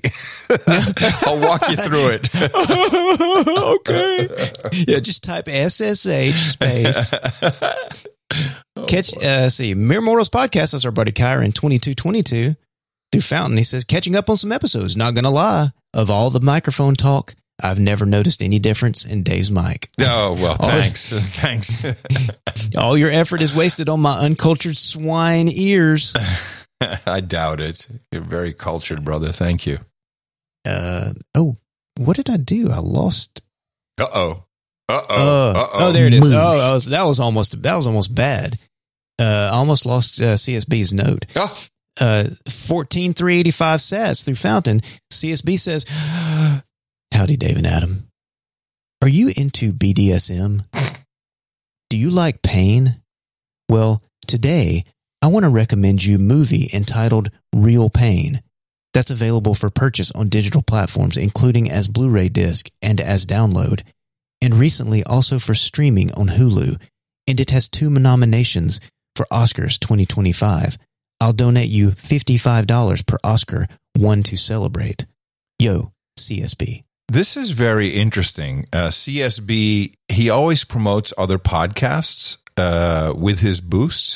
I'll walk you through it. Okay. Yeah, just type S S H space. Catch, uh, see, Mere Mortals podcast. That's our buddy Kyron, twenty-two twenty-two. Through Fountain, he says, catching up on some episodes. Not going to lie. Of all the microphone talk, I've never noticed any difference in Dave's mic. Oh, well, All thanks. Thanks. All your effort is wasted on my uncultured swine ears. I doubt it. You're very cultured, brother. Thank you. Uh, oh, what did I do? I lost. Uh-oh. Uh-oh. Uh, Uh-oh. oh, there it is. Oh, I was, that was almost that was almost bad. Uh, I almost lost uh, C S B's note. Oh. Uh, fourteen three eighty-five sats through Fountain. C S B says, "Howdy, Dave and Adam. Are you into B D S M? Do you like pain? Well, today I want to recommend you a movie entitled Real Pain. That's available for purchase on digital platforms, including as Blu-ray disc and as download, and recently also for streaming on Hulu. And it has two nominations for Oscars twenty twenty-five. I'll donate you fifty-five dollars per Oscar, one to celebrate. Yo, C S B." This is very interesting. Uh, C S B, he always promotes other podcasts uh, with his boosts.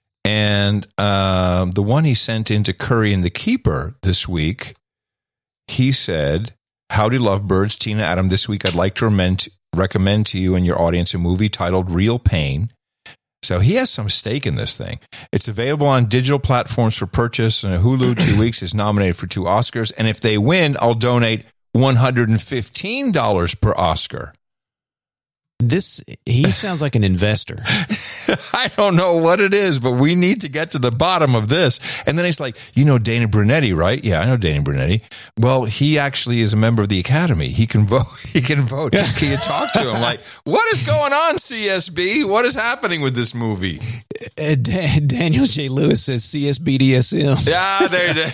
And uh, the one he sent into Curry and the Keeper this week, he said, "Howdy, lovebirds. Tina, Adam, this week I'd like to recommend, recommend to you and your audience a movie titled Real Pain." So he has some stake in this thing. It's available on digital platforms for purchase, and Hulu two weeks is nominated for two Oscars. And if they win, I'll donate one hundred fifteen dollars per Oscar. This, he sounds like an investor. I don't know what it is, but we need to get to the bottom of this. And then he's like, you know Dana Brunetti, right? Yeah, I know Dana Brunetti. Well, he actually is a member of the Academy. He can vote. He can vote. Can you talk to him? Like, what is going on, C S B? What is happening with this movie? Uh, Da- Daniel J. Lewis says C S B D S M. Yeah, there it is.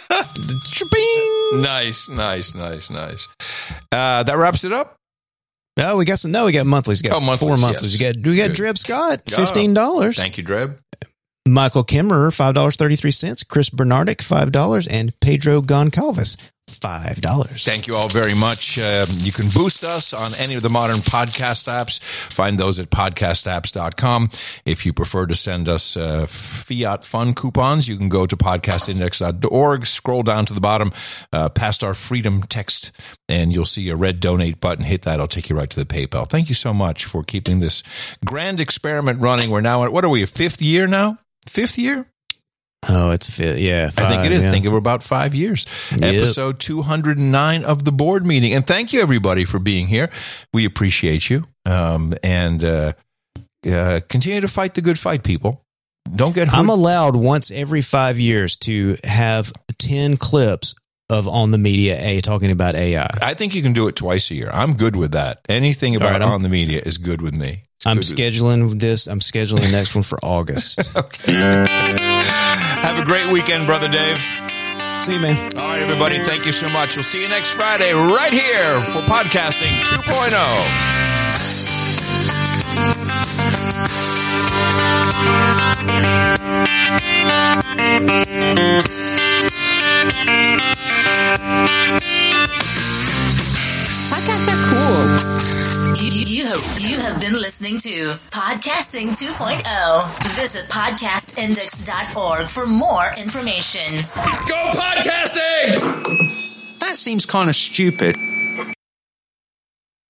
Chirping. Nice, nice, nice, nice. Uh, that wraps it up. Oh, we got some. No, we got monthlies. We got Oh, monthlies, four monthlies. yes. We got we got Good. Dreb Scott, fifteen dollars. Thank you, Dreb. Michael Kimmerer, five dollars and thirty-three cents. Chris Bernardic, five dollars. And Pedro Goncalves, five dollars. Thank you all very much. Uh, you can boost us on any of the modern podcast apps. Find those at podcast apps dot com. If you prefer to send us uh, Fiat Fun coupons, you can go to podcast index dot org, scroll down to the bottom, uh, past our freedom text, and you'll see a red donate button. Hit that. It'll take you right to the PayPal. Thank you so much for keeping this grand experiment running. We're now at, what are we, a fifth year now? Fifth year? Oh, it's fit. Yeah. Five, I think it is. Yeah. I think we're about five years. Yep. Episode two hundred nine of the board meeting. And thank you, everybody, for being here. We appreciate you. Um, and uh, uh, continue to fight the good fight, people. Don't get hurt. I'm allowed once every five years to have ten clips of On the Media A talking about A I. I think you can do it twice a year. I'm good with that. Anything about right, On the Media is good with me. It's I'm good scheduling with this. I'm scheduling the next one for August. Okay. Have a great weekend, Brother Dave. See you, man. All right, everybody. Thank you so much. We'll see you next Friday right here for Podcasting two point oh. Podcasts are cool. You, you, you, have, you have been listening to Podcasting two point oh. Visit podcast index dot org for more information. Go podcasting! That seems kind of stupid.